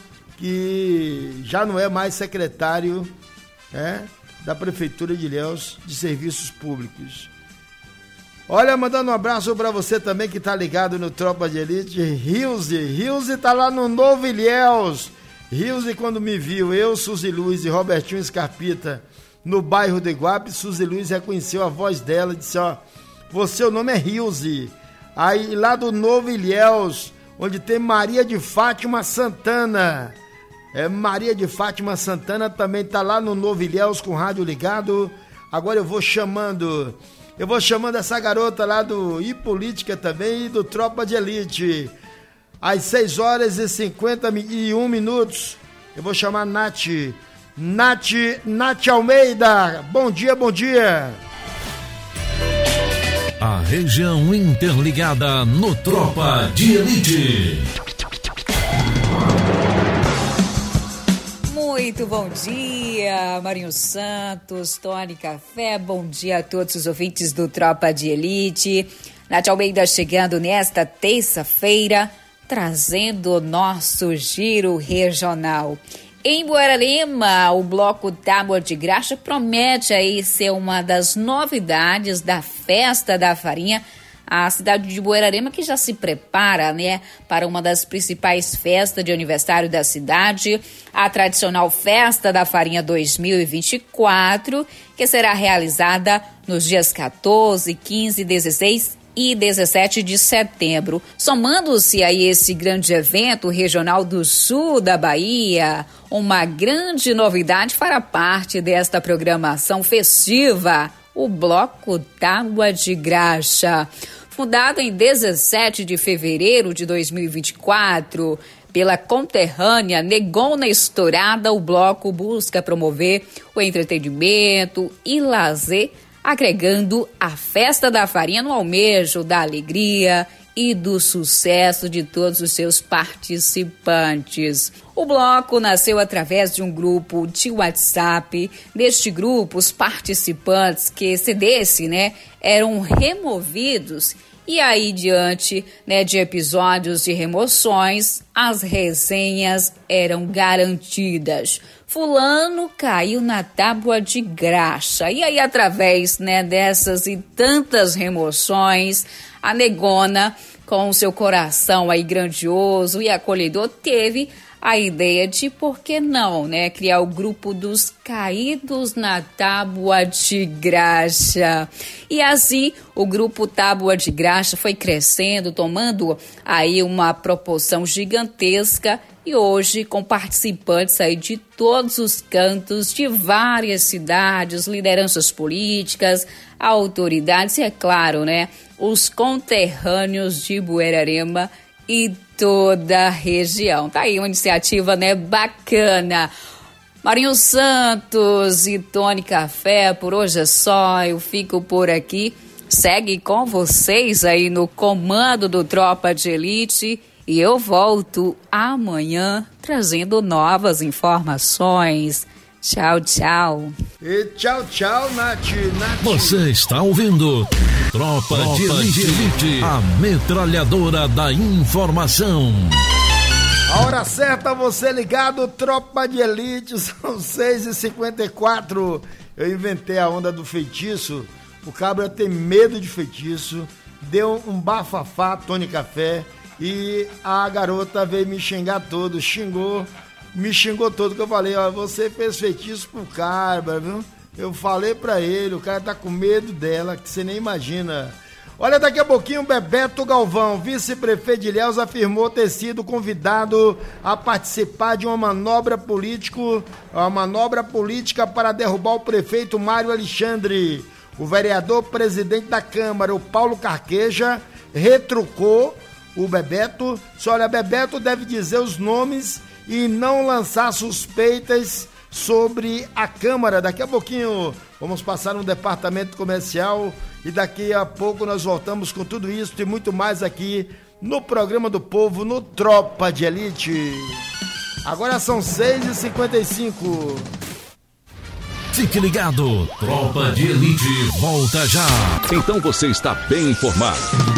que já não é mais secretário é, da Prefeitura de Ilhéus de Serviços Públicos. Olha, mandando um abraço para você também que tá ligado no Tropa de Elite, Rilze. Rilze tá lá no Novo Ilhéus. Rilze, quando me viu, eu, Suzy Luiz e Robertinho Scarpita, no bairro do Iguape, Suzy Luiz reconheceu a voz dela e disse, ó, você, o nome é Rilze. Aí lá do Novo Ilhéus, onde tem Maria de Fátima Santana. É, Maria de Fátima Santana também tá lá no Novo Ilhéus com o rádio ligado. Agora eu vou chamando... Eu vou chamando essa garota lá do iPolítica também e do Tropa de Elite. Às seis horas e cinquenta e um minutos, eu vou chamar a Nath. Nath, Nath Almeida. Bom dia, bom dia. A região interligada no Tropa de Elite. Muito bom dia, Marinho Santos, Tony Café, bom dia a todos os ouvintes do Tropa de Elite. Nath Almeida chegando nesta terça-feira, trazendo o nosso giro regional. Em Buararema, o bloco Tábua de Graxa promete aí ser uma das novidades da Festa da Farinha. A cidade de Buararema que já se prepara, né, para uma das principais festas de aniversário da cidade, a tradicional Festa da Farinha dois mil e vinte e quatro, que será realizada nos dias quatorze, quinze, dezesseis e dezessete de setembro. Somando-se a esse grande evento regional do sul da Bahia, uma grande novidade fará parte desta programação festiva, o Bloco Tábua de Graxa. Fundado em dezessete de fevereiro de dois mil e vinte e quatro, pela conterrânea Negona Estourada, o bloco busca promover o entretenimento e lazer, agregando a Festa da Farinha no almejo da alegria e do sucesso de todos os seus participantes. O bloco nasceu através de um grupo de WhatsApp. Neste grupo, os participantes que cedessem, né, eram removidos. E aí, diante, né, de episódios de remoções, as resenhas eram garantidas. Fulano caiu na tábua de graxa. E aí, através, né, dessas e tantas remoções, a Negona, com seu coração aí grandioso e acolhedor, teve a ideia de, por que não, né, criar o grupo dos caídos na Tábua de Graxa. E assim, o grupo Tábua de Graxa foi crescendo, tomando aí uma proporção gigantesca E hoje, com participantes aí de todos os cantos, de várias cidades, lideranças políticas, autoridades e, é claro, né, os conterrâneos de Buerarema e toda a região. Tá aí uma iniciativa, né, bacana. Marinho Santos e Tony Café, por hoje é só, eu fico por aqui. Segue com vocês aí no comando do Tropa de Elite e eu volto amanhã trazendo novas informações. Tchau, tchau. E tchau, tchau, Nath, Nath. Você está ouvindo Tropa, Tropa de, Elite, de Elite, a metralhadora da informação. A hora certa, você ligado, Tropa de Elite, são seis e cinquenta e quatro. Eu inventei a onda do feitiço. O cabra tem medo de feitiço, deu um bafafá, Tony Café, e a garota veio me xingar todo, xingou, me xingou todo, que eu falei, ó, você fez feitiço pro cabra, viu? Eu falei pra ele, o cara tá com medo dela, que você nem imagina. Olha, daqui a pouquinho, Bebeto Galvão, vice-prefeito de Ilhéus, afirmou ter sido convidado a participar de uma manobra político, uma manobra política para derrubar o prefeito Mário Alexandre. O vereador presidente da Câmara, o Paulo Carqueja, retrucou o Bebeto. Só olha, Bebeto deve dizer os nomes e não lançar suspeitas sobre a Câmara. Daqui a pouquinho vamos passar no departamento comercial e daqui a pouco nós voltamos com tudo isso e muito mais aqui no programa do povo, no Tropa de Elite. Agora são seis e cinquenta e cinco. Fique ligado, Tropa de Elite volta já. Então você está bem informado.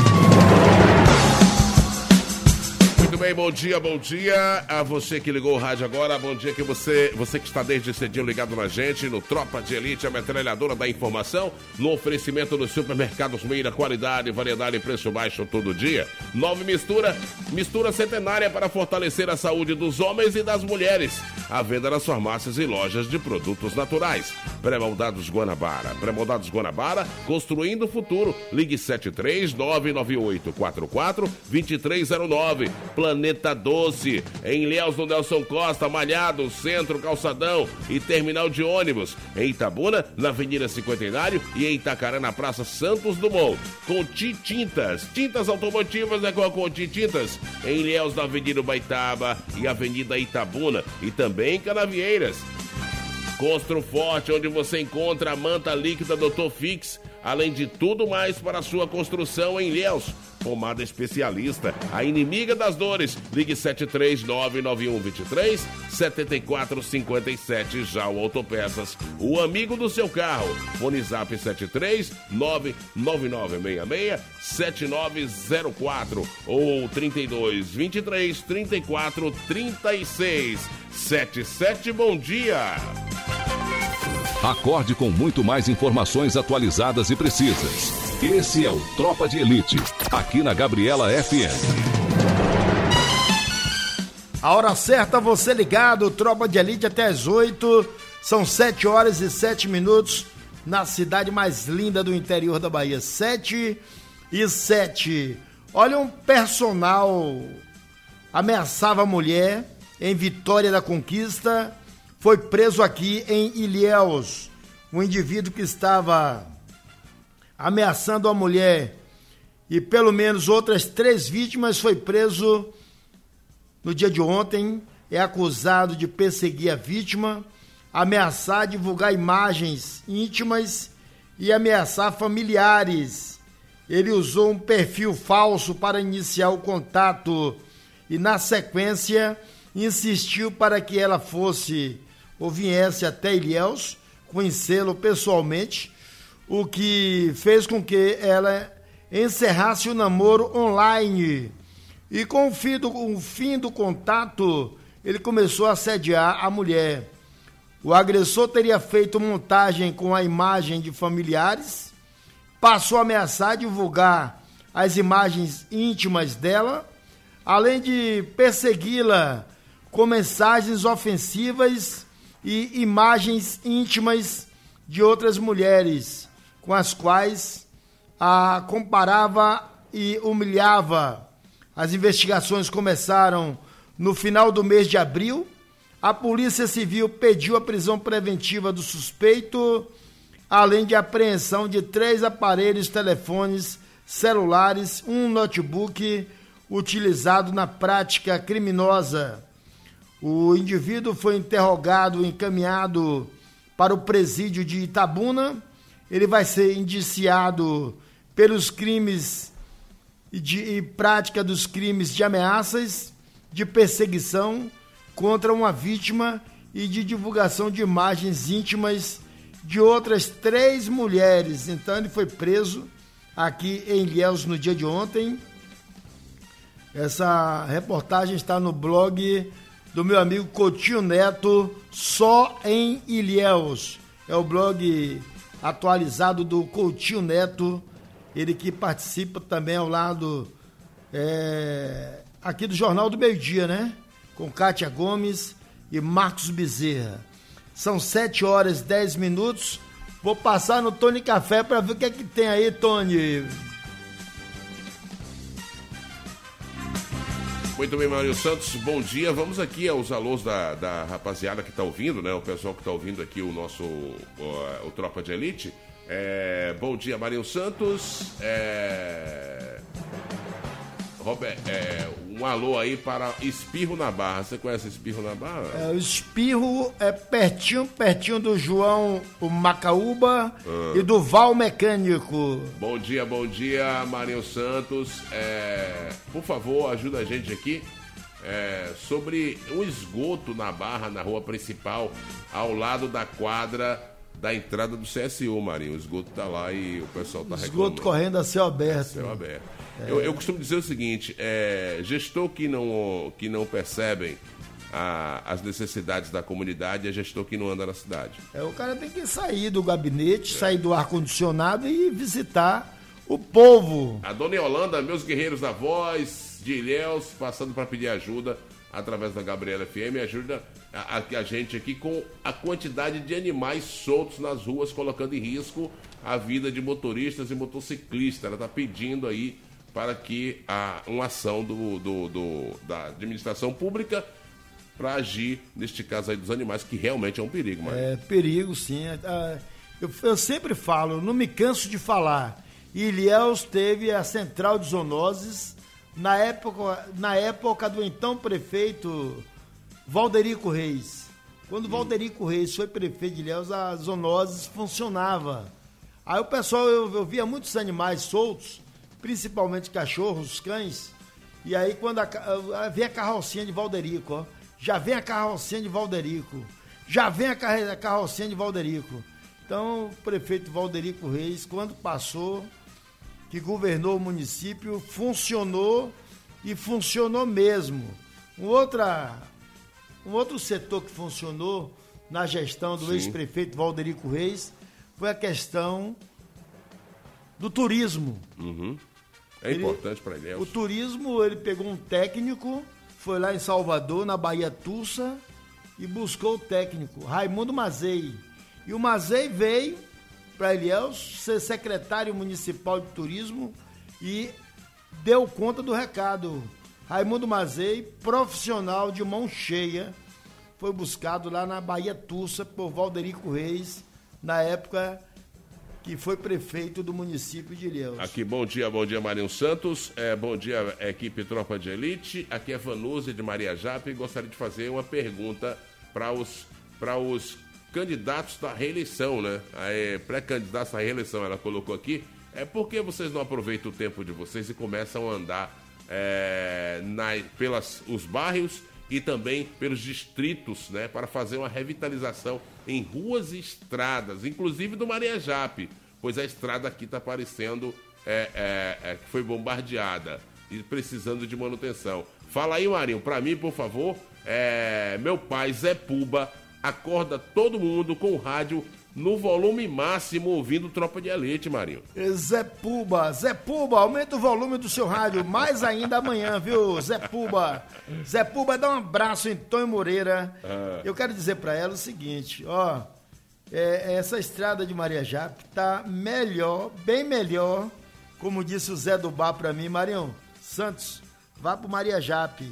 Muito bem, bom dia, bom dia a você que ligou o rádio agora, bom dia que você, você que está desde cedinho ligado na gente, no Tropa de Elite, a metralhadora da informação, no oferecimento dos supermercados Meira, qualidade, variedade e preço baixo todo dia. Nove mistura, mistura centenária para fortalecer a saúde dos homens e das mulheres. À venda nas farmácias e lojas de produtos naturais. Pré-moldados Guanabara, pré-moldados Guanabara, construindo o futuro. Ligue sete três nove nove oito quatro quatro dois três zero nove. Planeta Doce, em Ilhéus, no Nelson Costa, Malhado, Centro, Calçadão e Terminal de Ônibus. Em Itabuna, na Avenida Cinquentenário e em Itacará, na Praça Santos Dumont. Conti Tintas, tintas automotivas é com a Conti Tintas. Em Ilhéus, na Avenida Baitaba e Avenida Itabuna e também em Canavieiras. Construforte, onde você encontra a manta líquida doutor Fix, além de tudo mais para a sua construção em Ilhéus. Pomada especialista, a inimiga das dores. Ligue sete três nove nove um dois três sete quatro cinco sete, já o Autopeças, o amigo do seu carro. Fone Zap sete três nove nove nove seis seis sete nove zero quatro ou trinta e dois, vinte e três, trinta e quatro, trinta e seis. sete sete, bom dia! Acorde com muito mais informações atualizadas e precisas. Esse é o Tropa de Elite, aqui na Gabriela F M. A hora certa, você ligado, Tropa de Elite até as oito. São sete horas e sete minutos na cidade mais linda do interior da Bahia. Sete e sete. Olha, um personal ameaçava a mulher em Vitória da Conquista. Foi preso aqui em Ilhéus. Um indivíduo que estava ameaçando a mulher e pelo menos outras três vítimas foi preso no dia de ontem. É acusado de perseguir a vítima, ameaçar, divulgar imagens íntimas e ameaçar familiares. Ele usou um perfil falso para iniciar o contato e, na sequência, insistiu para que ela fosse ou viesse até Ilhéus, conhecê-lo pessoalmente, o que fez com que ela encerrasse o namoro online. E com o fim do, o fim do contato, ele começou a assediar a mulher. O agressor teria feito montagem com a imagem de familiares, passou a ameaçar divulgar as imagens íntimas dela, além de persegui-la com mensagens ofensivas e imagens íntimas de outras mulheres, com as quais a comparava e humilhava. As investigações começaram no final do mês de abril. A Polícia Civil pediu a prisão preventiva do suspeito, além de apreensão de três aparelhos, telefones celulares, um notebook utilizado na prática criminosa. O indivíduo foi interrogado e encaminhado para o presídio de Itabuna. Ele vai ser indiciado pelos crimes de, e prática dos crimes de ameaças, de perseguição contra uma vítima e de divulgação de imagens íntimas de outras três mulheres. Então ele foi preso aqui em Ilhéus no dia de ontem. Essa reportagem está no blog do meu amigo Coutinho Neto, Só em Ilhéus. É o blog atualizado do Coutinho Neto, ele que participa também ao lado é, aqui do Jornal do Meio Dia, né? Com Kátia Gomes e Marcos Bezerra. São sete horas e dez minutos. Vou passar no Tony Café para ver o que é que tem aí, Tony. Muito bem, Mário Santos, bom dia. Vamos aqui aos alôs da, da rapaziada que está ouvindo, né? O pessoal que está ouvindo aqui o nosso o, o Tropa de Elite. É, bom dia, Mário Santos. É, Robert, é, um alô aí para Espirro na Barra. Você conhece Espirro na Barra? É, o Espirro é pertinho, pertinho do João o Macaúba ah. e do Val Mecânico. Bom dia, bom dia, Marinho Santos. É, por favor, ajuda a gente aqui é, sobre um esgoto na Barra, na rua principal, ao lado da quadra da entrada do C S U, Marinho. O esgoto tá lá e o pessoal tá reclamando. Esgoto correndo a céu aberto. Céu aberto. É. Eu, eu costumo dizer o seguinte, é, gestor que não, que não percebem a, as necessidades da comunidade é gestor que não anda na cidade. É, o cara tem que sair do gabinete, é. sair do ar-condicionado e visitar o povo. A dona Yolanda, meus guerreiros da voz, de Ilhéus, passando para pedir ajuda através da Gabriela F M, ajuda a, a, a gente aqui com a quantidade de animais soltos nas ruas, colocando em risco a vida de motoristas e motociclistas. Ela está pedindo aí para que a, uma ação do, do, do, da administração pública para agir, neste caso aí dos animais, que realmente é um perigo. Mas... É, perigo sim. Eu, eu sempre falo, não me canso de falar. Ilhéus teve a central de zoonoses na época, na época do então prefeito Valderico Reis. Quando hum. Valderico Reis foi prefeito de Ilhéus, a zoonoses funcionava. Aí o pessoal, eu, eu via muitos animais soltos, principalmente cachorros, cães, e aí quando a, a, vem a carrocinha de Valderico, ó, já vem a carrocinha de Valderico, já vem a, car, a carrocinha de Valderico. Então, o prefeito Valderico Reis, quando passou, que governou o município, funcionou e funcionou mesmo. Um, outra, um outro setor que funcionou na gestão do Sim. ex-prefeito Valderico Reis foi a questão do turismo. Uhum. É ele, importante para ele. O turismo, ele pegou um técnico, foi lá em Salvador, na Bahia Tussa, e buscou o técnico, Raimundo Mazei. E o Mazei veio para Ilhéus ser secretário municipal de turismo e deu conta do recado. Raimundo Mazei, profissional de mão cheia, foi buscado lá na Bahia Tussa por Valderico Reis, na época que foi prefeito do município de Ilhéus. Aqui, bom dia, bom dia, Marinho Santos. É, bom dia, equipe Tropa de Elite. Aqui é Vanusa de Maria Jape. Gostaria de fazer uma pergunta para os, para os candidatos da reeleição, né? É, pré-candidatos à reeleição, ela colocou aqui. É por que vocês não aproveitam o tempo de vocês e começam a andar é, na, pelas os bairros e também pelos distritos, né, para fazer uma revitalização em ruas e estradas, inclusive do Maria Jape, pois a estrada aqui está parecendo é, é, é, que foi bombardeada e precisando de manutenção. Fala aí, Marinho, para mim, por favor. É, meu pai, Zé Puba, acorda todo mundo com o rádio no volume máximo, ouvindo Tropa de Elite, Marinho. Zé Puba, Zé Puba, aumenta o volume do seu rádio, mais ainda amanhã, viu, Zé Puba? Zé Puba, dá um abraço em Tonho Moreira. Ah. Eu quero dizer pra ela o seguinte, ó, é, essa estrada de Maria Jape tá melhor, bem melhor, como disse o Zé do Bar pra mim, Marinho Santos, vá pro Maria Jape.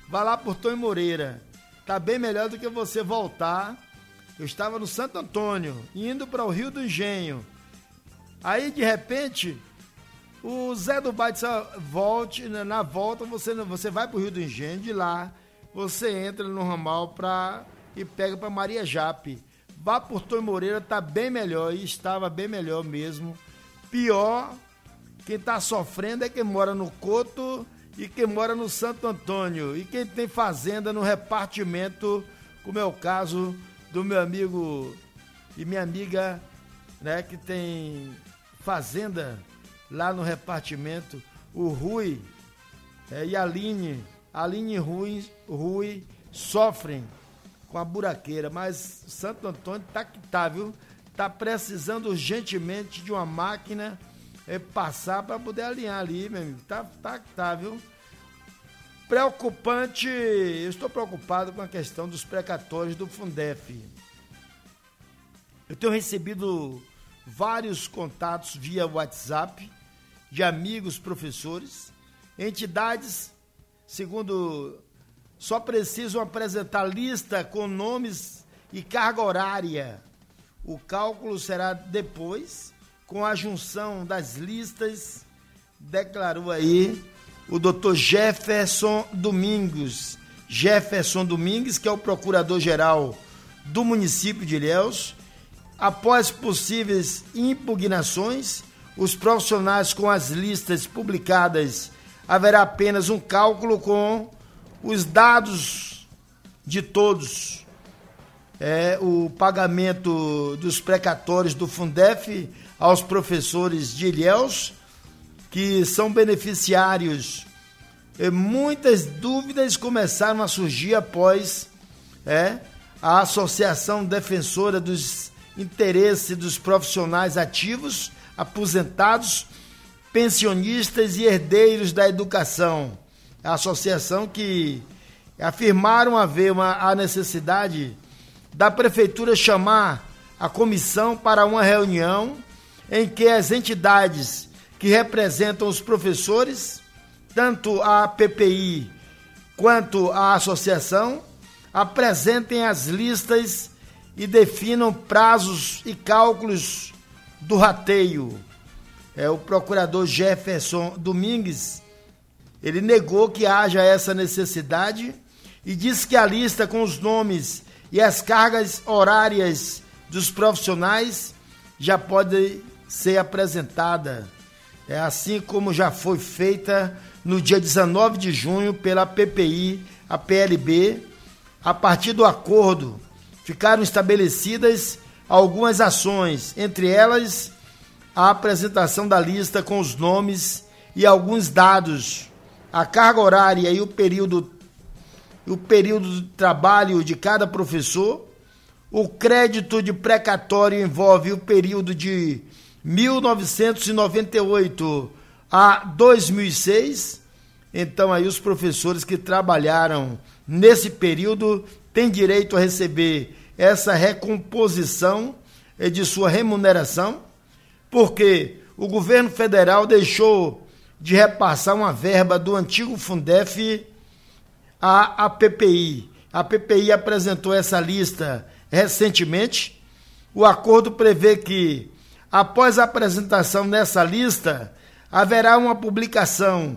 vá lá por Tony Moreira. Tá bem melhor do que você voltar. Eu estava no Santo Antônio, indo para o Rio do Engenho. Aí, de repente, o Zé do Bairro disse, volte, na volta você, você vai para o Rio do Engenho, de lá você entra no ramal pra, e pega para Maria Jape. Vá por Tony Moreira, tá bem melhor, e estava bem melhor mesmo. Pior, quem está sofrendo é quem mora no Couto e quem mora no Santo Antônio. E quem tem fazenda no repartimento, como é o caso do meu amigo e minha amiga, né, que tem fazenda lá no repartimento, o Rui é, e a Aline, Aline e Rui, Rui sofrem com a buraqueira, mas Santo Antônio tá que tá, viu? Tá precisando urgentemente de uma máquina é, passar para poder alinhar ali, meu amigo. Tá, tá que tá, viu? Preocupante, eu estou preocupado com a questão dos precatórios do Fundef. Eu tenho recebido vários contatos via WhatsApp de amigos professores, entidades, segundo, só precisam apresentar lista com nomes e carga horária. O cálculo será depois, com a junção das listas, declarou aí o doutor Jefferson Domingos, Jefferson Domingues, que é o procurador-geral do município de Ilhéus. Após possíveis impugnações, os profissionais com as listas publicadas, haverá apenas um cálculo com os dados de todos. É, o pagamento dos precatórios do Fundef aos professores de Ilhéus, que são beneficiários. E muitas dúvidas começaram a surgir após é, a Associação Defensora dos Interesses dos Profissionais Ativos, Aposentados, Pensionistas e Herdeiros da Educação. A associação que afirmaram haver uma, a necessidade da Prefeitura chamar a comissão para uma reunião em que as entidades que representam os professores, tanto a P P I quanto a associação, apresentem as listas e definam prazos e cálculos do rateio. É, o procurador Jefferson Domingues, ele negou que haja essa necessidade e disse que a lista com os nomes e as cargas horárias dos profissionais já pode ser apresentada. É assim como já foi feita no dia dezenove de junho pela P P I, a P L B. A partir do acordo, ficaram estabelecidas algumas ações, entre elas a apresentação da lista com os nomes e alguns dados, a carga horária e o período, o período de trabalho de cada professor. O crédito de precatório envolve o período de mil novecentos e noventa e oito a dois mil e seis, então aí os professores que trabalharam nesse período têm direito a receber essa recomposição de sua remuneração, porque o governo federal deixou de repassar uma verba do antigo Fundef à, à P P I. A P P I apresentou essa lista recentemente. O acordo prevê que, após a apresentação dessa lista, haverá uma publicação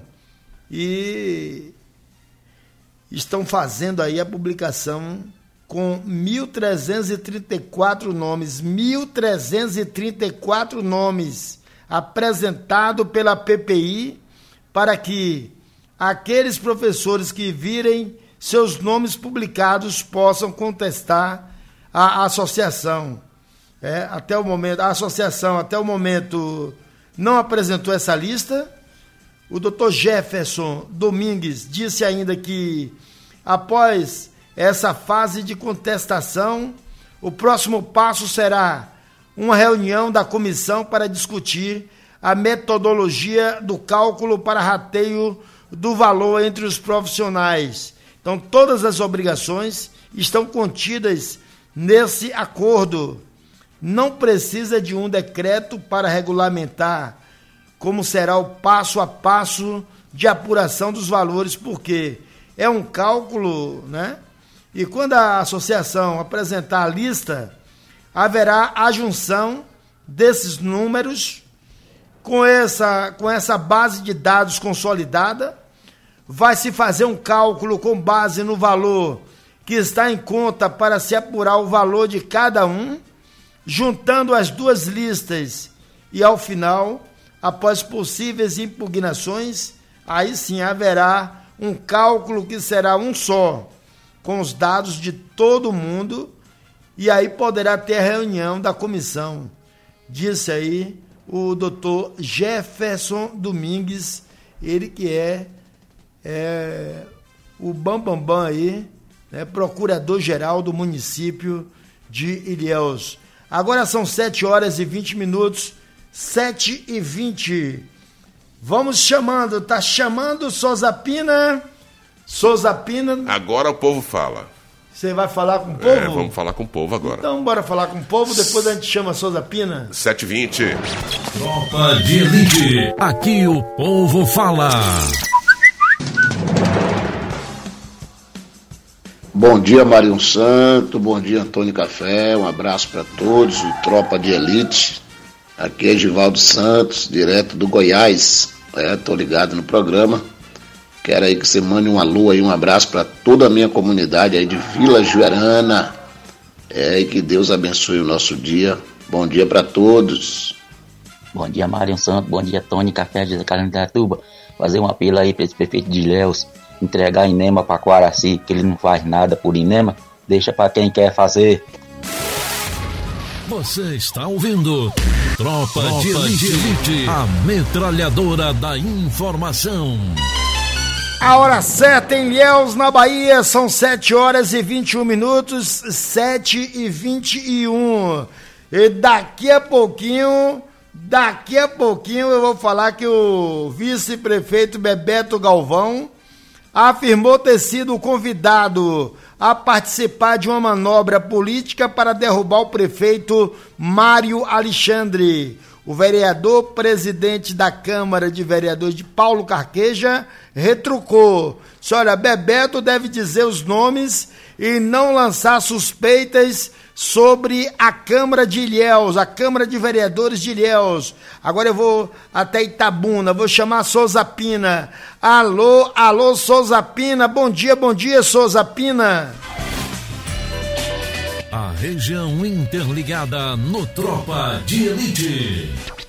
e estão fazendo aí a publicação com mil trezentos e trinta e quatro nomes, mil trezentos e trinta e quatro nomes apresentados pela P P I para que aqueles professores que virem seus nomes publicados possam contestar a associação. É, até o momento, a associação até o momento não apresentou essa lista. O doutor Jefferson Domingues disse ainda que após essa fase de contestação, o próximo passo será uma reunião da comissão para discutir a metodologia do cálculo para rateio do valor entre os profissionais. Então, todas as obrigações estão contidas nesse acordo. Não precisa de um decreto para regulamentar como será o passo a passo de apuração dos valores, porque é um cálculo, né? E quando a associação apresentar a lista, haverá a junção desses números com essa, com essa base de dados consolidada. Vai se fazer um cálculo com base no valor que está em conta para se apurar o valor de cada um, juntando as duas listas e, ao final, após possíveis impugnações, aí sim haverá um cálculo que será um só, com os dados de todo mundo, e aí poderá ter a reunião da comissão. Disse aí o doutor Jefferson Domingues, ele que é, é o bambambam bam, bam aí, né, procurador-geral do município de Ilhéus. Agora são sete horas e vinte minutos, sete e vinte. Vamos chamando, tá chamando Souza Pina. Souza Pina. Agora o povo fala. Você vai falar com o povo? É, vamos falar com o povo agora. Então bora falar com o povo, depois a gente chama Souza Pina. sete e vinte. Tropa de Elite. Aqui o povo fala. Bom dia, Marinho Santo, bom dia, Antônio Café, um abraço para todos, o Tropa de Elite. Aqui é Givaldo Santos, direto do Goiás. É, tô ligado no programa. Quero aí que você mande um alô aí, um abraço para toda a minha comunidade aí de Vila Juarana. É, e que Deus abençoe o nosso dia. Bom dia para todos. Bom dia, Marinho Santos, bom dia, Tony Café de Carandatuba. Fazer um apelo aí para esse prefeito de Ilhéus, entregar Inema para Quaraci, que ele não faz nada por Inema, deixa para quem quer fazer. Você está ouvindo Tropa, Tropa de, Elite, de Elite, a metralhadora da informação. A hora certa em Ilhéus, na Bahia, são sete horas e vinte e um minutos, sete e vinte e um. E daqui a pouquinho, daqui a pouquinho eu vou falar que o vice-prefeito Bebeto Galvão afirmou ter sido convidado a participar de uma manobra política para derrubar o prefeito Mário Alexandre. O vereador presidente da Câmara de Vereadores de Paulo Carqueja retrucou. Olha, Bebeto deve dizer os nomes e não lançar suspeitas sobre a Câmara de Ilhéus, a Câmara de Vereadores de Ilhéus. Agora eu vou até Itabuna, vou chamar Souza Pina. Alô, alô, Souza Pina, bom dia, bom dia, Souza Pina. A região interligada no Tropa de Elite.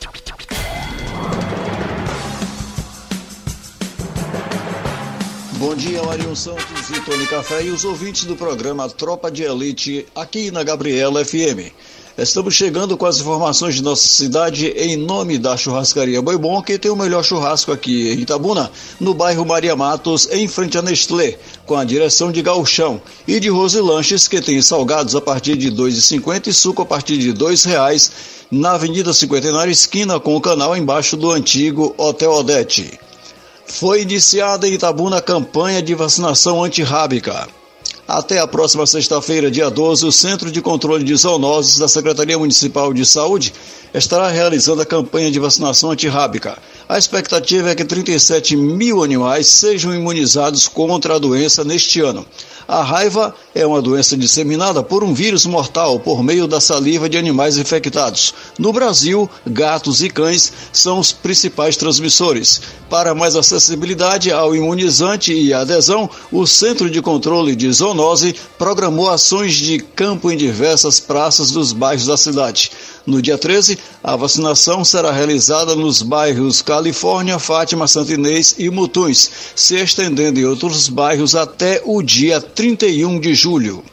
Bom dia, Marinho Santos e Tony Café e os ouvintes do programa Tropa de Elite aqui na Gabriela F M. Estamos chegando com as informações de nossa cidade em nome da Churrascaria Boi Bom, que tem o melhor churrasco aqui em Itabuna, no bairro Maria Matos, em frente a Nestlé, com a direção de Gauchão, e de Rose Lanches, que tem salgados a partir de dois reais e cinquenta centavos e suco a partir de dois reais, na Avenida Cinquentenário, esquina com o canal embaixo do antigo Hotel Odete. Foi iniciada em Itabuna a campanha de vacinação antirrábica. Até a próxima sexta-feira, dia doze, o Centro de Controle de Zoonoses da Secretaria Municipal de Saúde estará realizando a campanha de vacinação antirrábica. A expectativa é que trinta e sete mil animais sejam imunizados contra a doença neste ano. A raiva é uma doença disseminada por um vírus mortal por meio da saliva de animais infectados. No Brasil, gatos e cães são os principais transmissores. Para mais acessibilidade ao imunizante e adesão, o Centro de Controle de Zoonose programou ações de campo em diversas praças dos bairros da cidade. No dia treze, a vacinação será realizada nos bairros Califórnia, Fátima, Santo Inês e Mutuns, se estendendo em outros bairros até o dia trinta e um de julho.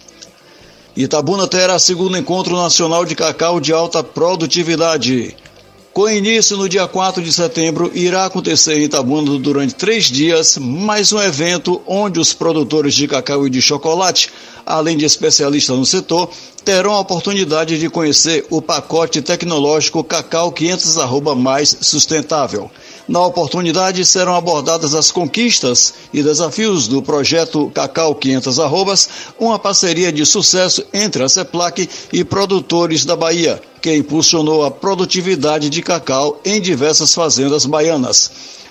Itabuna terá segundo encontro nacional de cacau de alta produtividade. Com início no dia quatro de setembro, irá acontecer em Itabuna durante três dias mais um evento onde os produtores de cacau e de chocolate, além de especialistas no setor, terão a oportunidade de conhecer o pacote tecnológico Cacau quinhentos arroba mais sustentável. Na oportunidade serão abordadas as conquistas e desafios do projeto Cacau quinhentos arrobas, uma parceria de sucesso entre a CEPLAC e produtores da Bahia, que impulsionou a produtividade de cacau em diversas fazendas baianas.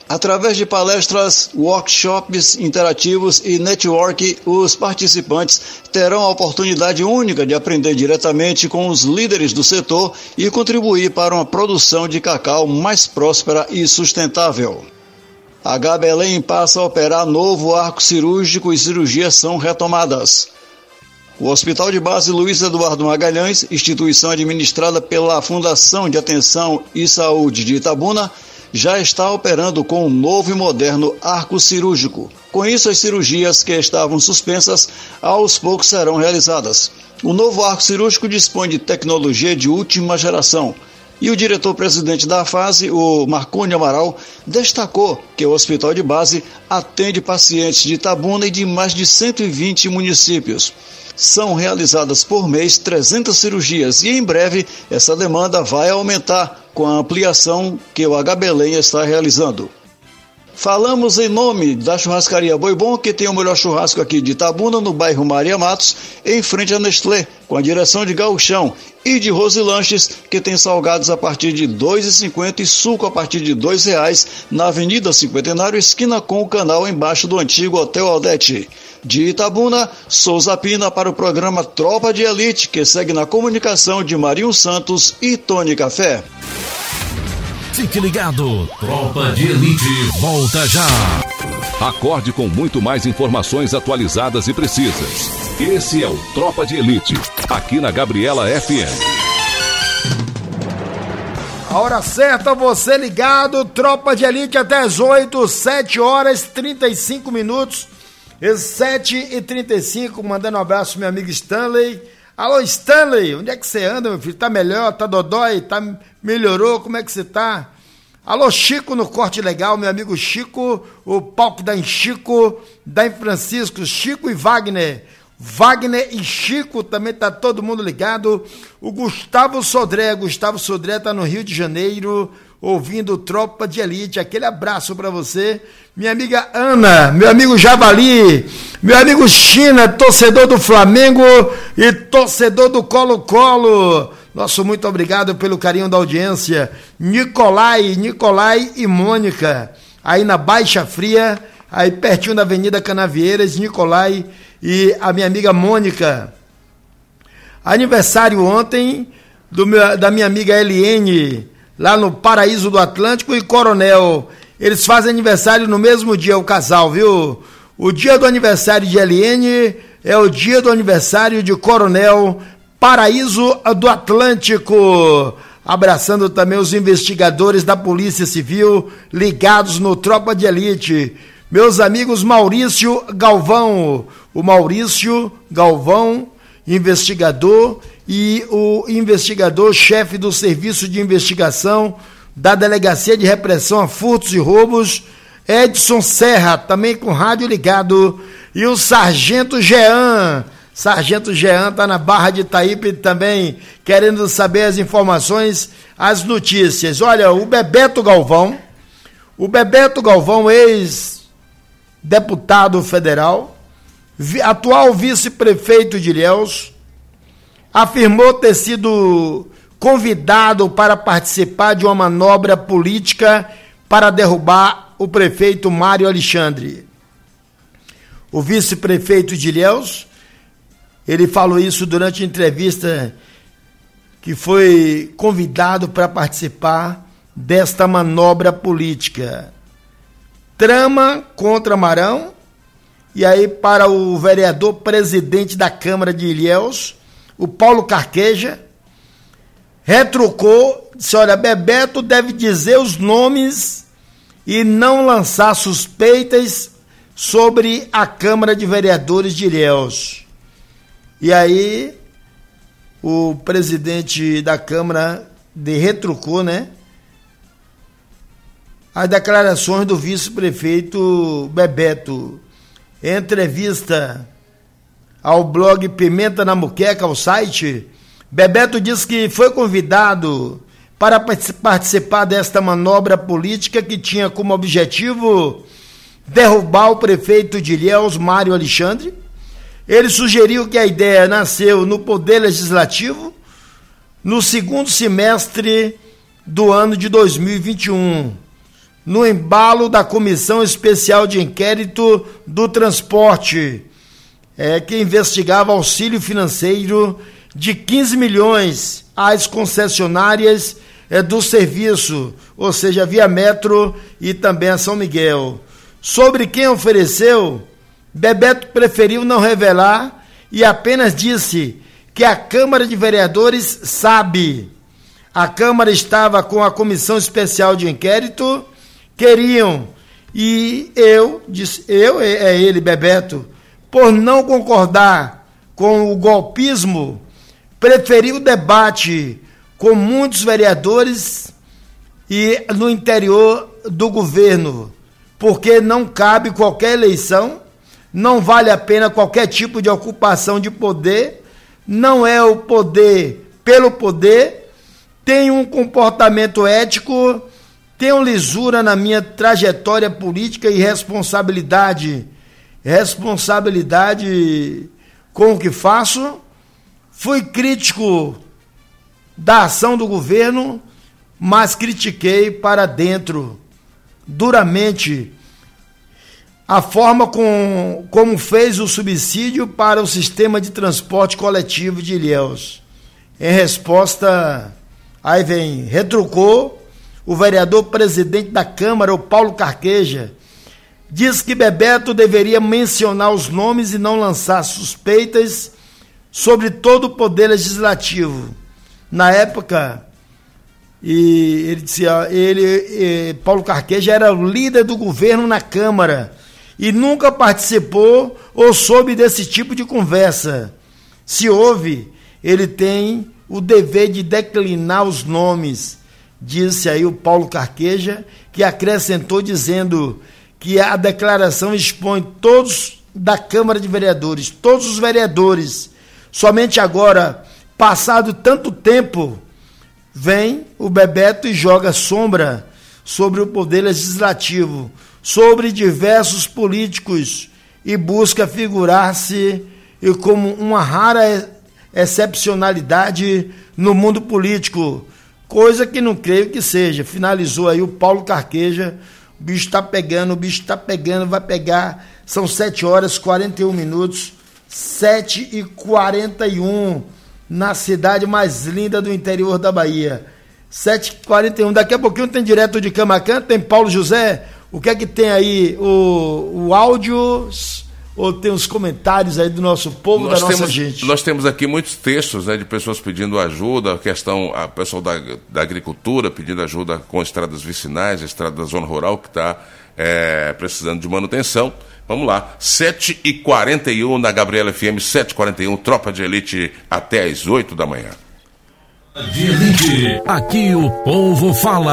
Através de palestras, workshops interativos e network, os participantes terão a oportunidade única de aprender diretamente com os líderes do setor e contribuir para uma produção de cacau mais próspera e sustentável. A Gabelém passa a operar novo arco cirúrgico e cirurgias são retomadas. O Hospital de Base Luiz Eduardo Magalhães, instituição administrada pela Fundação de Atenção e Saúde de Itabuna, já está operando com um novo e moderno arco cirúrgico. Com isso, as cirurgias que estavam suspensas, aos poucos serão realizadas. O novo arco cirúrgico dispõe de tecnologia de última geração. E o diretor-presidente da AFASE, o Marconi Amaral, destacou que o Hospital de Base atende pacientes de Itabuna e de mais de cento e vinte municípios. São realizadas por mês trezentas cirurgias e em breve essa demanda vai aumentar com a ampliação que o Agabelém está realizando. Falamos em nome da churrascaria Boi Bom, que tem o melhor churrasco aqui de Itabuna, no bairro Maria Matos, em frente à Nestlé, com a direção de Gauchão, e de Rosilanches, que tem salgados a partir de dois reais e cinquenta centavos e suco a partir de dois reais, na Avenida Cinquentenário, esquina com o canal embaixo do antigo Hotel Aldete. De Itabuna, Souza Pina para o programa Tropa de Elite, que segue na comunicação de Marinho Santos e Tony Café. Fique ligado, Tropa de Elite volta já. Acorde com muito mais informações atualizadas e precisas. Esse é o Tropa de Elite, aqui na Gabriela F M. A hora certa, você ligado, Tropa de Elite até as oito, sete horas e trinta e cinco minutos. sete e trinta e cinco, mandando um abraço pro meu amigo Stanley. Alô, Stanley, onde é que você anda, meu filho? Tá melhor? Tá dodói? Tá, melhorou? Como é que você tá? Alô, Chico no Corte Legal, meu amigo Chico, o palco da em Chico, da em Francisco, Chico e Wagner. Wagner e Chico, também tá todo mundo ligado. O Gustavo Sodré, Gustavo Sodré tá no Rio de Janeiro, ouvindo Tropa de Elite. Aquele abraço pra você. Minha amiga Ana, meu amigo Javali, meu amigo China, torcedor do Flamengo e torcedor do Colo-Colo. Nosso muito obrigado pelo carinho da audiência. Nicolai, Nicolai e Mônica, aí na Baixa Fria, aí pertinho da Avenida Canavieiras, Nicolai e a minha amiga Mônica. Aniversário ontem do meu, da minha amiga Eliene, lá no Paraíso do Atlântico e Coronel. Eles fazem aniversário no mesmo dia, o casal, viu? O dia do aniversário de Eliene é o dia do aniversário de Coronel, Paraíso do Atlântico. Abraçando também os investigadores da Polícia Civil ligados no Tropa de Elite. Meus amigos Maurício Galvão, o Maurício Galvão, investigador, e o investigador-chefe do Serviço de Investigação da Delegacia de Repressão a Furtos e Roubos, Edson Serra, também com rádio ligado, e o Sargento Jean, Sargento Jean está na Barra de Itaípe também, querendo saber as informações, as notícias. Olha, o Bebeto Galvão, o Bebeto Galvão, ex-deputado federal, atual vice-prefeito de Ilhéus, afirmou ter sido convidado para participar de uma manobra política para derrubar o prefeito Mário Alexandre. O vice-prefeito de Ilhéus, ele falou isso durante a entrevista que foi convidado para participar desta manobra política. Trama contra Marão, e aí para o vereador presidente da Câmara de Ilhéus, o Paulo Carqueja, retrucou, disse, olha, Bebeto deve dizer os nomes e não lançar suspeitas sobre a Câmara de Vereadores de Ilhéus. E aí, o presidente da Câmara de retrucou, né, as declarações do vice-prefeito Bebeto. Em entrevista ao blog Pimenta na Muqueca, ao site, Bebeto disse que foi convidado para participar desta manobra política que tinha como objetivo derrubar o prefeito de Ilhéus, Mário Alexandre. Ele sugeriu que a ideia nasceu no Poder Legislativo no segundo semestre do ano de dois mil e vinte e um. no embalo da Comissão Especial de Inquérito do Transporte, é, que investigava auxílio financeiro de quinze milhões às concessionárias é, do serviço, ou seja, Via Metro e também a São Miguel. Sobre quem ofereceu, Bebeto preferiu não revelar e apenas disse que a Câmara de Vereadores sabe. A Câmara estava com a Comissão Especial de Inquérito, queriam, e eu, disse, eu, é ele, Bebeto, por não concordar com o golpismo, preferiu o debate com muitos vereadores e no interior do governo, porque não cabe qualquer eleição, não vale a pena qualquer tipo de ocupação de poder, não é o poder pelo poder, tenho um comportamento ético, tenho lisura na minha trajetória política e responsabilidade, responsabilidade com o que faço, fui crítico da ação do governo, mas critiquei para dentro, duramente, a forma com, como fez o subsídio para o sistema de transporte coletivo de Ilhéus. Em resposta, aí vem, retrucou o vereador presidente da Câmara, o Paulo Carqueja, diz que Bebeto deveria mencionar os nomes e não lançar suspeitas sobre todo o poder legislativo. Na época, e ele dizia, ele, e, Paulo Carqueja era o líder do governo na Câmara e nunca participou ou soube desse tipo de conversa. Se houve, ele tem o dever de declinar os nomes, disse aí o Paulo Carqueja, que acrescentou dizendo que a declaração expõe todos da Câmara de Vereadores, todos os vereadores. Somente agora, passado tanto tempo, vem o Bebeto e joga sombra sobre o poder legislativo, sobre diversos políticos e busca figurar-se como uma rara excepcionalidade no mundo político, coisa que não creio que seja. Finalizou aí o Paulo Carqueja. O bicho está pegando, o bicho está pegando, vai pegar. São sete horas e quarenta e um minutos, sete e quarenta e um, na cidade mais linda do interior da Bahia. sete e quarenta e um, daqui a pouquinho tem direto de Camacan, tem Paulo José. O que é que tem aí? O, o áudio ou tem os comentários aí do nosso povo, nós da nossa temos, gente? Nós temos aqui muitos textos, né, de pessoas pedindo ajuda, a questão, a pessoal da, da agricultura pedindo ajuda com estradas vicinais, a estrada da zona rural que está é, precisando de manutenção. Vamos lá, sete e quarenta e um na Gabriela F M, sete e quarenta e um, Tropa de Elite até às oito da manhã. De Elite, aqui o povo fala.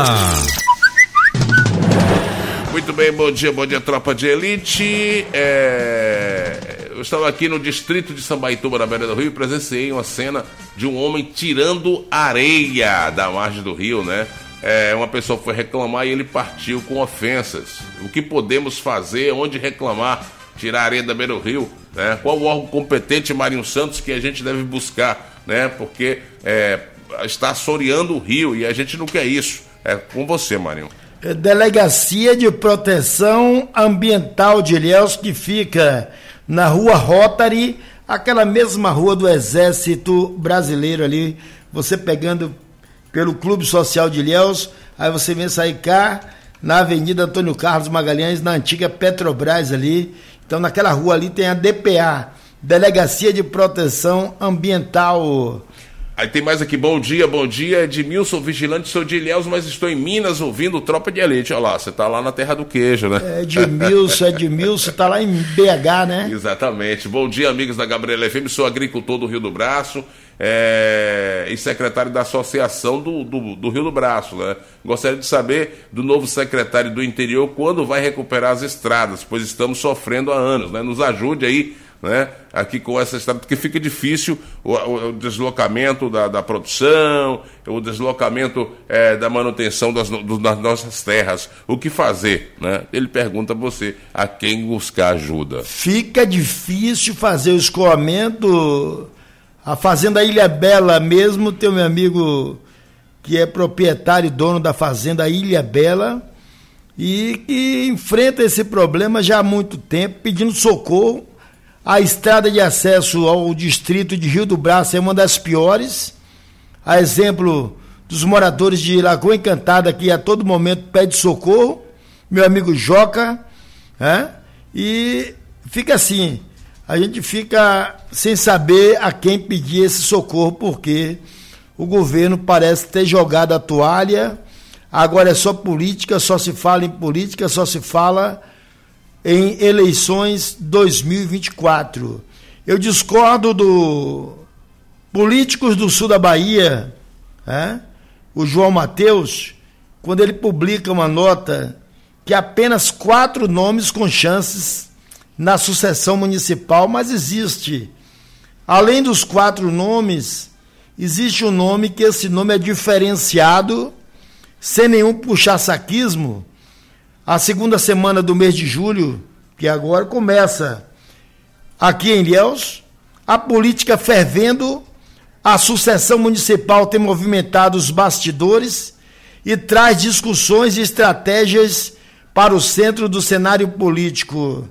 Muito bem, bom dia, bom dia, Tropa de Elite. É... Eu estava aqui no distrito de Sambaituba, na beira do rio, e presenciei uma cena de um homem tirando areia da margem do rio, né? É, uma pessoa foi reclamar e ele partiu com ofensas. O que podemos fazer? Onde reclamar? Tirar areia da beira do rio? Né? Qual o órgão competente, Marinho Santos, que a gente deve buscar? Né? Porque é, está assoreando o rio e a gente não quer isso. É com você, Marinho. Delegacia de Proteção Ambiental de Ilhéus, que fica na rua Rotary, aquela mesma rua do Exército Brasileiro ali, você pegando pelo Clube Social de Ilhéus, aí você vem sair cá na Avenida Antônio Carlos Magalhães, na antiga Petrobras ali. Então naquela rua ali tem a D P A, Delegacia de Proteção Ambiental. Aí tem mais aqui, bom dia, bom dia, Edmilson, vigilante, sou de Ilhéus, mas estou em Minas ouvindo Tropa de Elite. Olha lá, você está lá na terra do queijo, né? É, Edmilson, Edmilson, está lá em B H, né? Exatamente. Bom dia, amigos da Gabriela F M, sou agricultor do Rio do Braço é, e secretário da Associação do, do, do Rio do Braço, né? Gostaria de saber do novo secretário do Interior quando vai recuperar as estradas, pois estamos sofrendo há anos, né? Nos ajude aí, né, aqui com essa estrada, porque fica difícil o, o, o deslocamento da, da produção, o deslocamento é, da manutenção das, do, das nossas terras. O que fazer? Né? Ele pergunta a você, a quem buscar ajuda. Fica difícil fazer o escoamento. A Fazenda Ilha Bela mesmo, tem o meu amigo que é proprietário e dono da Fazenda Ilha Bela, e que enfrenta esse problema já há muito tempo, pedindo socorro. A estrada de acesso ao distrito de Rio do Braço é uma das piores, a exemplo dos moradores de Lagoa Encantada, que a todo momento pede socorro, meu amigo Joca, né? E fica assim, a gente fica sem saber a quem pedir esse socorro, porque o governo parece ter jogado a toalha, agora é só política, só se fala em política, só se fala em eleições dois mil e vinte e quatro. Eu discordo do políticos do sul da Bahia, né? O João Mateus, quando ele publica uma nota que apenas quatro nomes com chances na sucessão municipal, mas existe, além dos quatro nomes, existe um nome que esse nome é diferenciado, sem nenhum puxa-saquismo. A segunda semana do mês de julho, que agora começa aqui em Ilhéus, a política fervendo, a sucessão municipal tem movimentado os bastidores e traz discussões e estratégias para o centro do cenário político.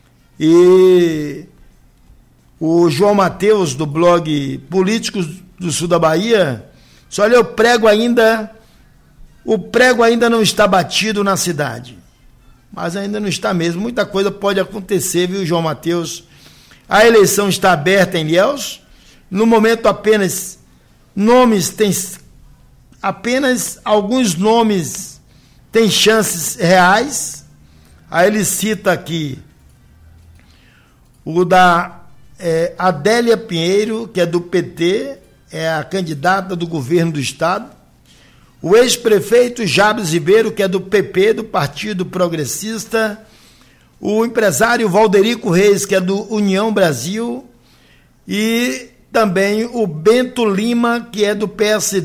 E o João Mateus, do blog Políticos do Sul da Bahia, só olha, eu prego ainda, o prego ainda não está batido na cidade. Mas ainda não está mesmo, muita coisa pode acontecer, viu, João Mateus? A eleição está aberta em Ilhéus, no momento apenas nomes, tem apenas alguns nomes têm chances reais. Aí ele cita aqui o da é, Adélia Pinheiro, que é do P T, é a candidata do governo do estado. O ex-prefeito Jabes Ribeiro, que é do P P, do Partido Progressista. O empresário Valderico Reis, que é do União Brasil. E também o Bento Lima, que é do P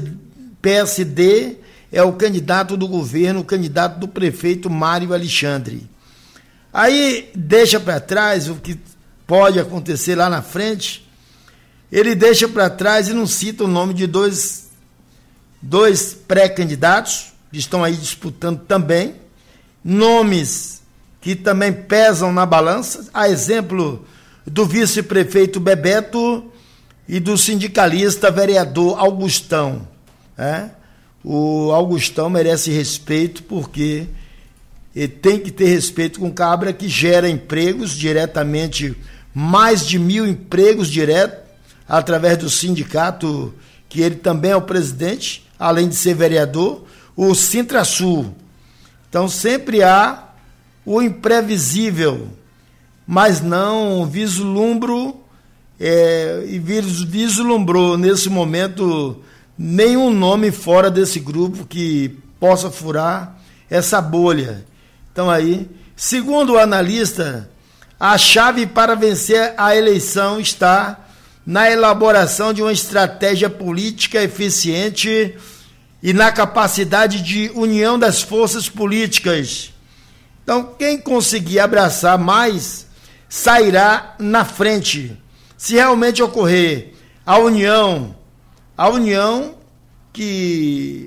S D, é o candidato do governo, o candidato do prefeito Mário Alexandre. Aí deixa para trás o que pode acontecer lá na frente. Ele deixa para trás e não cita o nome de dois dois pré-candidatos que estão aí disputando também, nomes que também pesam na balança, a exemplo do vice-prefeito Bebeto e do sindicalista vereador Augustão. É? O Augustão merece respeito porque ele tem que ter respeito com o cabra que gera empregos diretamente, mais de mil empregos direto, através do sindicato, que ele também é o presidente, além de ser vereador, o Sintrasul. Então sempre há o imprevisível, mas não vislumbro é, e vislumbrou nesse momento nenhum nome fora desse grupo que possa furar essa bolha. Então aí, segundo o analista, a chave para vencer a eleição está na elaboração de uma estratégia política eficiente e na capacidade de união das forças políticas. Então, quem conseguir abraçar mais, sairá na frente. Se realmente ocorrer a união, a união que...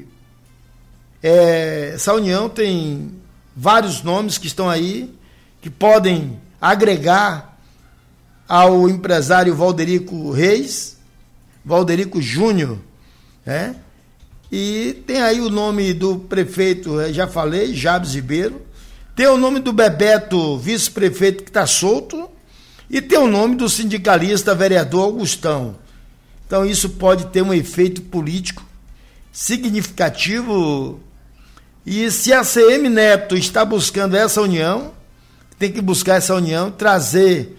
É, essa união tem vários nomes que estão aí, que podem agregar ao empresário Valderico Reis, Valderico Júnior, né? E tem aí o nome do prefeito, já falei, Jabes Ribeiro, tem o nome do Bebeto, vice-prefeito, que está solto, e tem o nome do sindicalista vereador Augustão. Então isso pode ter um efeito político significativo, e se a C M Neto está buscando essa união, tem que buscar essa união, trazer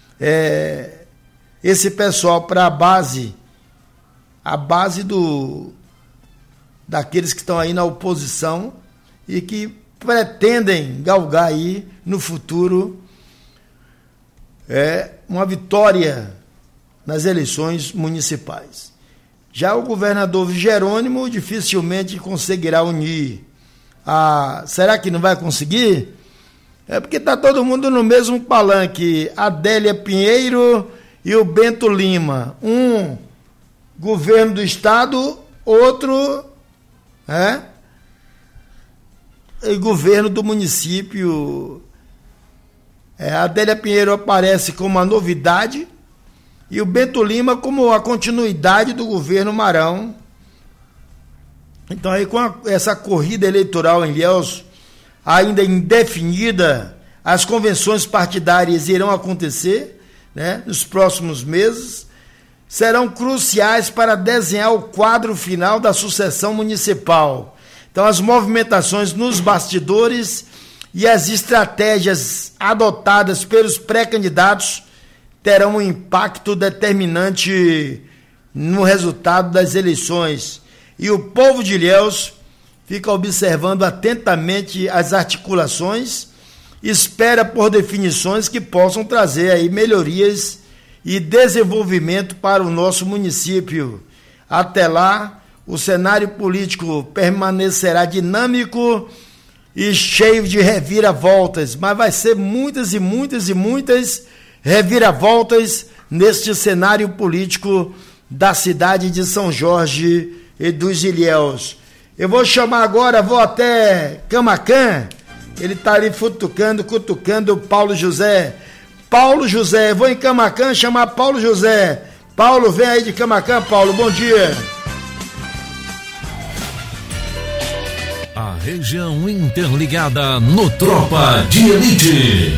É, esse pessoal para a base, a base do, daqueles que estão aí na oposição e que pretendem galgar aí no futuro é, uma vitória nas eleições municipais. Já o governador Jerônimo dificilmente conseguirá unir a... Será que não vai conseguir? É porque está todo mundo no mesmo palanque, Adélia Pinheiro e o Bento Lima. Um governo do estado, outro é, e governo do município. É, a Adélia Pinheiro aparece como uma novidade e o Bento Lima como a continuidade do governo Marão. Então aí com a, essa corrida eleitoral em Ilhéus ainda indefinida, as convenções partidárias irão acontecer, né, nos próximos meses, serão cruciais para desenhar o quadro final da sucessão municipal. Então as movimentações nos bastidores e as estratégias adotadas pelos pré-candidatos terão um impacto determinante no resultado das eleições. E o povo de Ilhéus fica observando atentamente as articulações e espera por definições que possam trazer aí melhorias e desenvolvimento para o nosso município. Até lá, o cenário político permanecerá dinâmico e cheio de reviravoltas, mas vai ser muitas e muitas e muitas reviravoltas neste cenário político da cidade de São Jorge e dos Ilhéus. Eu vou chamar agora, vou até Camaquã, ele está ali futucando, cutucando o Paulo José. Paulo José, vou em Camaquã chamar Paulo José. Paulo, vem aí de Camaquã, Paulo, bom dia. A região interligada no Tropa de Elite.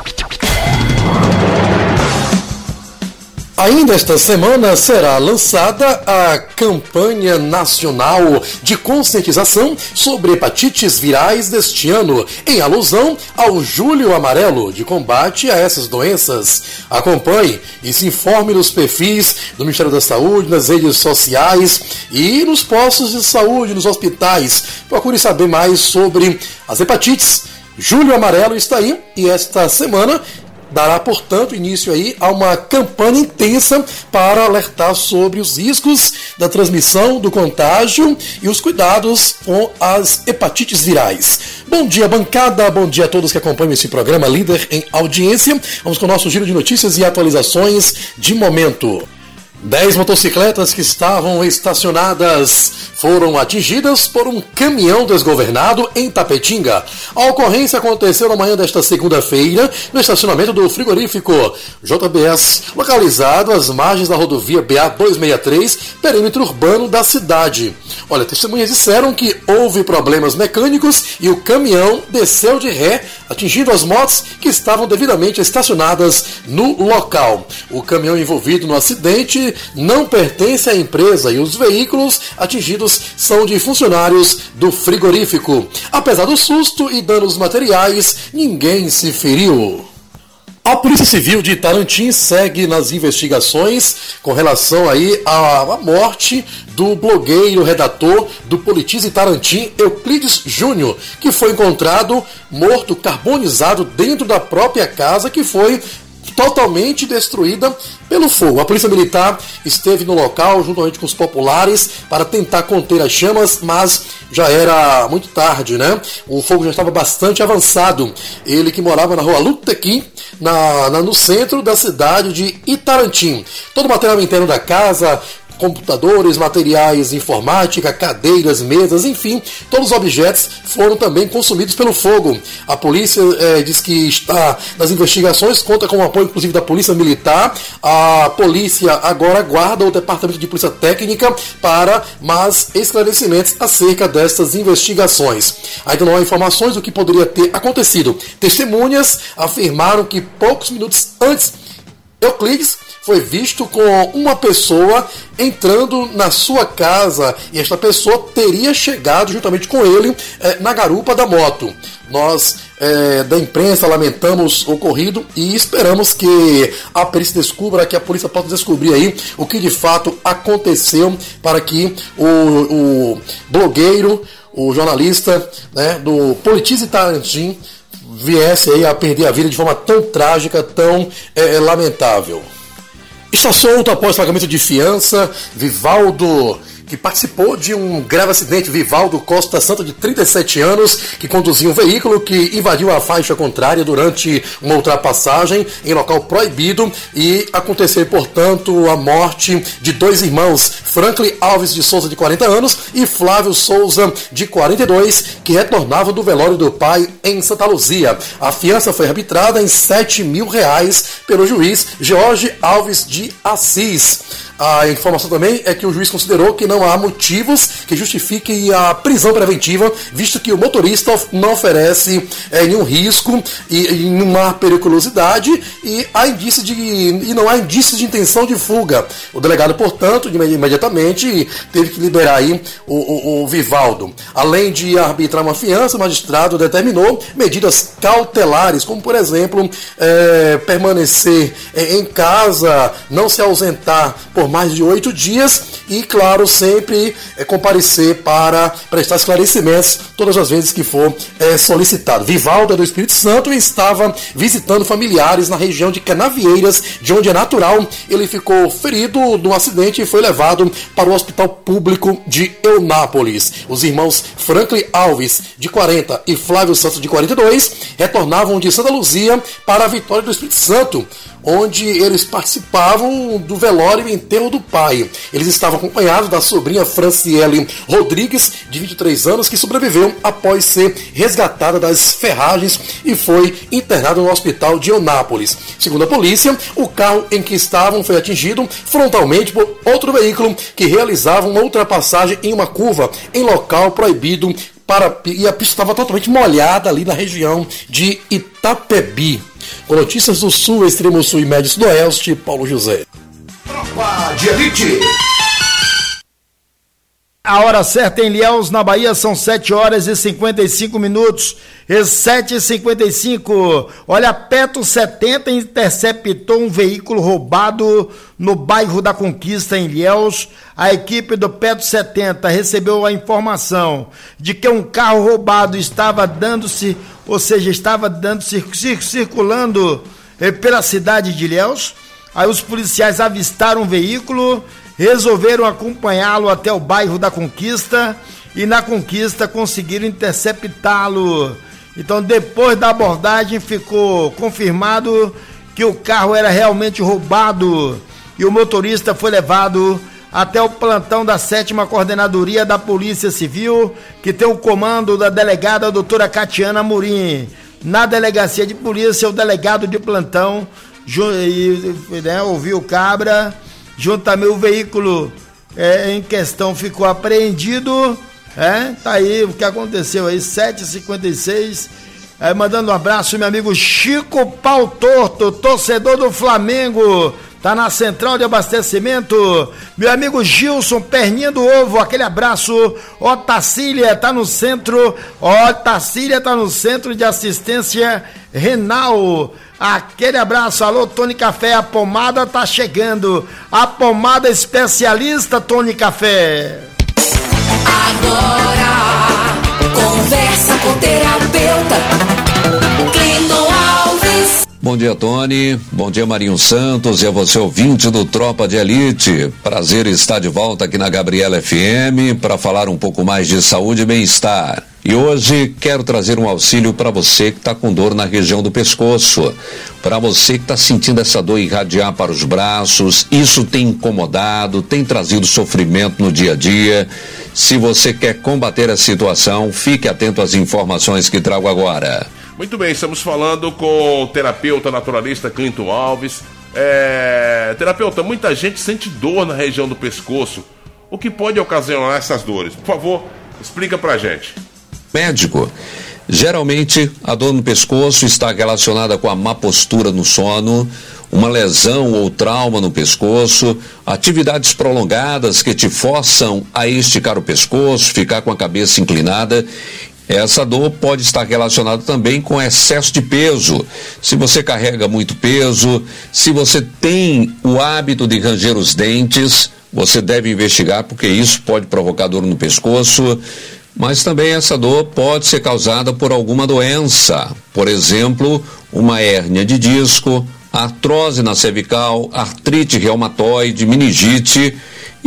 Ainda esta semana será lançada a campanha nacional de conscientização sobre hepatites virais deste ano, em alusão ao Julho Amarelo de combate a essas doenças. Acompanhe e se informe nos perfis do Ministério da Saúde, nas redes sociais e nos postos de saúde, nos hospitais. Procure saber mais sobre as hepatites. Julho Amarelo está aí e esta semana dará, portanto, início aí a uma campanha intensa para alertar sobre os riscos da transmissão, do contágio e os cuidados com as hepatites virais. Bom dia, bancada, bom dia a todos que acompanham esse programa líder em audiência. Vamos com o nosso giro de notícias e atualizações de momento. Dez motocicletas que estavam estacionadas foram atingidas por um caminhão desgovernado em Tapetinga. A ocorrência aconteceu na manhã desta segunda-feira no estacionamento do frigorífico J B S, localizado às margens da rodovia B A duzentos e sessenta e três, perímetro urbano da cidade. Olha, testemunhas disseram que houve problemas mecânicos e o caminhão desceu de ré, atingindo as motos que estavam devidamente estacionadas no local. O caminhão envolvido no acidente não pertence à empresa e os veículos atingidos são de funcionários do frigorífico. Apesar do susto e danos materiais, ninguém se feriu. A Polícia Civil de Itarantim segue nas investigações com relação aí à morte do blogueiro redator do Politize Itarantim, Euclides Júnior, que foi encontrado morto, carbonizado dentro da própria casa que foi totalmente destruída pelo fogo. A Polícia Militar esteve no local juntamente com os populares para tentar conter as chamas, mas já era muito tarde, né? O fogo já estava bastante avançado. Ele que morava na rua Lutequim, na, na, no centro da cidade de Itarantim. Todo o material interno da casa, computadores, materiais de informática, cadeiras, mesas, enfim, todos os objetos foram também consumidos pelo fogo. A polícia eh, diz que está nas investigações, conta com o apoio inclusive da Polícia Militar. A polícia agora aguarda o Departamento de Polícia Técnica para mais esclarecimentos acerca destas investigações. Ainda não há informações do que poderia ter acontecido. Testemunhas afirmaram que poucos minutos antes, Euclides foi visto com uma pessoa entrando na sua casa e esta pessoa teria chegado juntamente com ele eh, na garupa da moto. Nós eh, da imprensa lamentamos o ocorrido e esperamos que a perícia descubra, que a polícia possa descobrir aí o que de fato aconteceu para que o, o blogueiro, o jornalista, né, do Politize Itarantim viesse aí a perder a vida de forma tão trágica, tão eh, lamentável. Está solto após pagamento de fiança. Vivaldo que participou de um grave acidente. Vivaldo Costa Santos, de trinta e sete anos, que conduzia um veículo que invadiu a faixa contrária durante uma ultrapassagem em local proibido e aconteceu, portanto, a morte de dois irmãos, Franklin Alves de Souza, de quarenta anos, e Flávio Souza, de quarenta e dois, que retornavam do velório do pai em Santa Luzia. A fiança foi arbitrada em sete mil reais pelo juiz Jorge Alves de Assis. A informação também é que o juiz considerou que não há motivos que justifiquem a prisão preventiva, visto que o motorista não oferece é, nenhum risco e, e nenhuma periculosidade e, há indícios de, e não há indícios de intenção de fuga. O delegado, portanto, imediatamente teve que liberar aí o, o, o Vivaldo. Além de arbitrar uma fiança, o magistrado determinou medidas cautelares, como, por exemplo, é, permanecer em casa, não se ausentar por mais de oito dias e, claro, sempre é, comparecer para prestar esclarecimentos todas as vezes que for é, solicitado. Vivaldo é do Espírito Santo e estava visitando familiares na região de Canavieiras, de onde é natural. Ele ficou ferido no acidente e foi levado para o Hospital Público de Eunápolis. Os irmãos Franklin Alves, de quarenta, e Flávio Santos, de quarenta e dois, retornavam de Santa Luzia para a Vitória do Espírito Santo, onde eles participavam do velório e enterro do pai. Eles estavam acompanhados da sobrinha Franciele Rodrigues, de vinte e três anos, que sobreviveu após ser resgatada das ferragens e foi internada no hospital de Eunápolis. Segundo a polícia, o carro em que estavam foi atingido frontalmente por outro veículo que realizava uma ultrapassagem em uma curva em local proibido, para, e a pista estava totalmente molhada ali na região de Itapebi. Com notícias do Sul, Extremo Sul e Médio Sudoeste, Paulo José. Tropa de Elite. A hora certa em Ilhéus, na Bahia, são sete horas e cinquenta e cinco minutos. E sete e cinquenta e cinco. Olha, a Petro setenta interceptou um veículo roubado no bairro da Conquista, em Ilhéus. A equipe do Petro setenta recebeu a informação de que um carro roubado estava dando-se, ou seja, estava dando, circulando eh, pela cidade de Ilhéus. Aí os policiais avistaram o veículo, resolveram acompanhá-lo até o bairro da Conquista e na Conquista conseguiram interceptá-lo. Então, depois da abordagem, ficou confirmado que o carro era realmente roubado e o motorista foi levado até o plantão da sétima Coordenadoria da Polícia Civil, que tem o comando da delegada doutora Catiana Murim. Na delegacia de polícia, o delegado de plantão e, né, ouviu o cabra, junto também o veículo é, em questão ficou apreendido, é, tá aí o que aconteceu aí, sete e cinquenta e seis, é, mandando um abraço, meu amigo Chico Pau Torto, torcedor do Flamengo, tá na central de abastecimento, meu amigo Gilson, perninha do ovo, aquele abraço. Otacília tá no centro, Otacília tá no centro de assistência renal, aquele abraço. Alô, Tony Café, a pomada tá chegando, a pomada especialista Tony Café. Agora, conversa com o terapeuta Clinton Alves. Bom dia, Tony. Bom dia, Marinho Santos e a você, ouvinte do Tropa de Elite. Prazer estar de volta aqui na Gabriela F M para falar um pouco mais de saúde e bem-estar. E hoje quero trazer um auxílio para você que está com dor na região do pescoço, para você que está sentindo essa dor irradiar para os braços. Isso tem incomodado, tem trazido sofrimento no dia a dia. Se você quer combater a situação, fique atento às informações que trago agora. Muito bem, estamos falando com o terapeuta naturalista Clinton Alves. É... Terapeuta, muita gente sente dor na região do pescoço. O que pode ocasionar essas dores? Por favor, explica pra gente. Médico, geralmente a dor no pescoço está relacionada com a má postura no sono, uma lesão ou trauma no pescoço, atividades prolongadas que te forçam a esticar o pescoço, ficar com a cabeça inclinada. Essa dor pode estar relacionada também com excesso de peso. Se você carrega muito peso, se você tem o hábito de ranger os dentes, você deve investigar, porque isso pode provocar dor no pescoço. Mas também essa dor pode ser causada por alguma doença, por exemplo, uma hérnia de disco, artrose na cervical, artrite reumatoide, meningite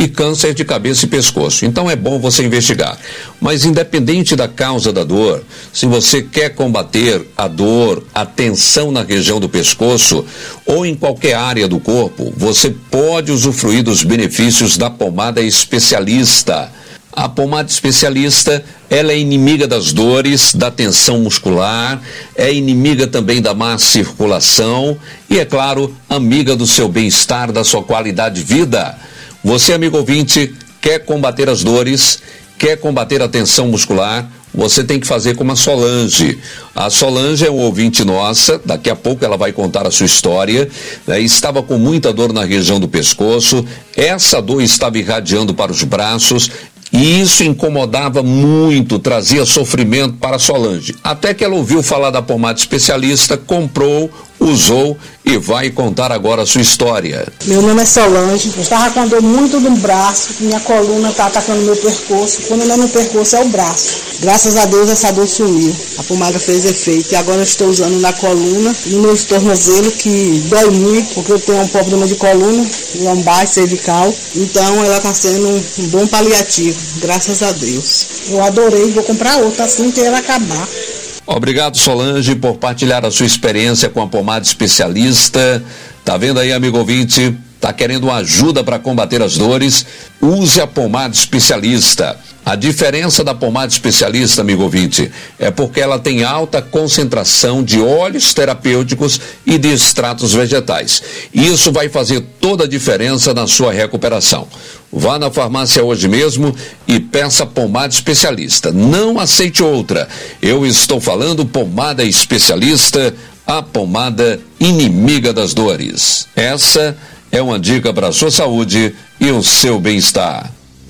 e câncer de cabeça e pescoço. Então é bom você investigar. Mas independente da causa da dor, se você quer combater a dor, a tensão na região do pescoço ou em qualquer área do corpo, você pode usufruir dos benefícios da pomada especialista. A pomada especialista, ela é inimiga das dores, da tensão muscular, é inimiga também da má circulação e, é claro, amiga do seu bem-estar, da sua qualidade de vida. Você, amigo ouvinte, quer combater as dores, quer combater a tensão muscular, você tem que fazer como a Solange. A Solange é um ouvinte nossa, daqui a pouco ela vai contar a sua história, né? Estava com muita dor na região do pescoço, essa dor estava irradiando para os braços, e isso incomodava muito, trazia sofrimento para a Solange. Até que ela ouviu falar da pomada especialista, comprou, usou e vai contar agora a sua história. Meu nome é Solange, eu estava com dor muito no braço, minha coluna está atacando meu pescoço, quando não é no pescoço é o braço. Graças a Deus essa dor sumiu, a pomada fez efeito e agora eu estou usando na coluna e no meu tornozelo que dói muito, porque eu tenho um problema de coluna, lombar e cervical, então ela está sendo um bom paliativo, graças a Deus. Eu adorei, vou comprar outra assim que ela acabar. Obrigado, Solange, por partilhar a sua experiência com a pomada especialista. Tá vendo aí, amigo ouvinte? Tá querendo uma ajuda para combater as dores? Use a pomada especialista. A diferença da pomada especialista, amigo ouvinte, é porque ela tem alta concentração de óleos terapêuticos e de extratos vegetais. Isso vai fazer toda a diferença na sua recuperação. Vá na farmácia hoje mesmo e peça pomada especialista. Não aceite outra. Eu estou falando pomada especialista, a pomada inimiga das dores. Essa é uma dica para a sua saúde e o seu bem-estar.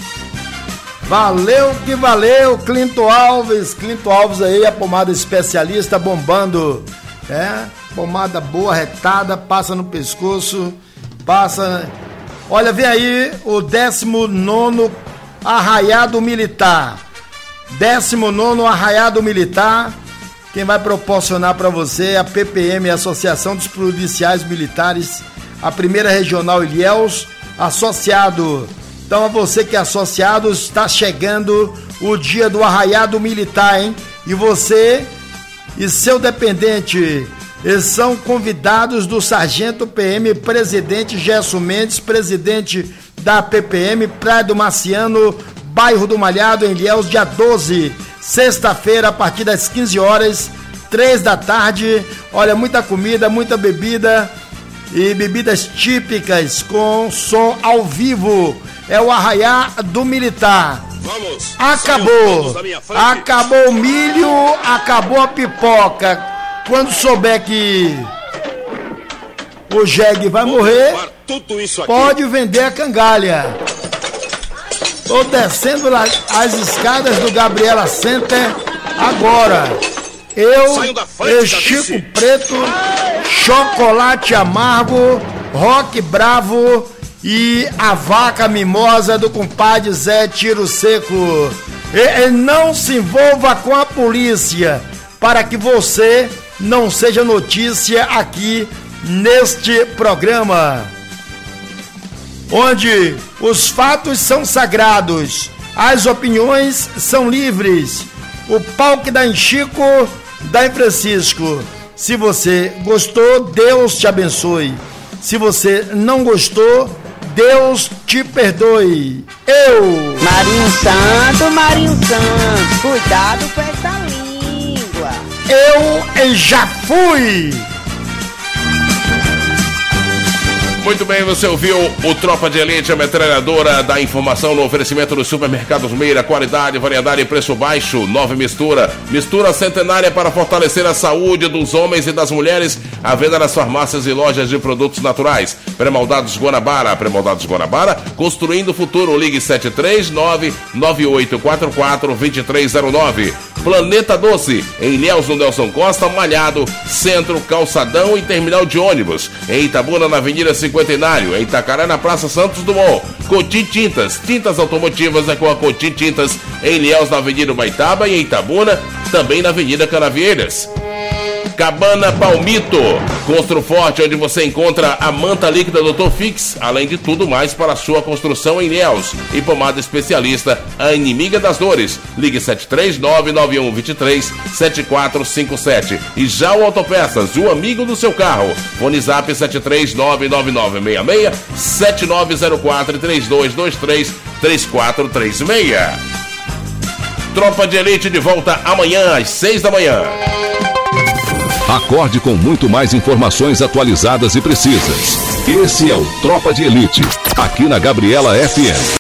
Valeu que valeu, Clinton Alves. Clinton Alves aí, a pomada especialista bombando. É, pomada boa, retada, passa no pescoço, passa... Olha, vem aí o décimo nono Arraiado Militar. décimo nono Arraiado Militar. Quem vai proporcionar para você é a P P M, Associação dos Policiais Militares, a primeira regional Ilhéus, associado. Então, a você que é associado, está chegando o dia do Arraiado Militar, hein? E você e seu dependente, eles são convidados do Sargento P M, presidente Gerson Mendes, presidente da P P M, Praia do Marciano, bairro do Malhado, em Ilhéus, dia doze, sexta-feira, a partir das quinze horas, três da tarde. Olha, muita comida, muita bebida e bebidas típicas com som ao vivo. É o Arraiá do Militar. Vamos. Acabou. Acabou o milho, acabou a pipoca. Quando souber que o jegue vai morrer, pode vender a cangalha. Tô descendo as escadas do Gabriela Center agora. Eu, eu Chico Preto, Chocolate Amargo, Rock Bravo e a Vaca Mimosa do compadre Zé Tiro Seco. E, e não se envolva com a polícia, para que você não seja notícia aqui neste programa, onde os fatos são sagrados, as opiniões são livres. O pau que dá em Chico, dá em Francisco. Se você gostou, Deus te abençoe. Se você não gostou, Deus te perdoe. Eu, Marinho Santo, Marinho Santo, cuidado com essa língua. Eu já fui. Muito bem, você ouviu o Tropa de Elite, a metralhadora da informação no oferecimento dos supermercados Meira, qualidade, variedade e preço baixo. Nova mistura, mistura centenária para fortalecer a saúde dos homens e das mulheres. À venda nas farmácias e lojas de produtos naturais. Pré-moldados Guanabara, pré-moldados Guanabara, construindo o futuro. Ligue sete três nove nove oito quatro quatro dois três zero nove. Planeta Doce, em Ilhéus, no Nelson Costa, Malhado, Centro, Calçadão e Terminal de Ônibus. Em Itabuna, na Avenida Cinquentenário. Em Itacaré, na Praça Santos Dumont. Cotim Tintas, tintas automotivas é com a Cotim Tintas. Em Ilhéus, na Avenida Baitaba e em Itabuna, também na Avenida Canavieiras. Cabana Palmito, Construforte, onde você encontra a manta líquida doutor Fix, além de tudo mais para a sua construção em Ilhéus. E pomada especialista, a inimiga das dores. Ligue sete três nove nove um dois três sete quatro cinco sete. E já o Autopeças, o amigo do seu carro. Fone Zap sete três nove nove nove seis seis sete nove zero quatro três dois dois três três quatro três seis. Tropa de Elite de volta amanhã às seis da manhã. Acorde com muito mais informações atualizadas e precisas. Esse é o Tropa de Elite, aqui na Gabriela F M.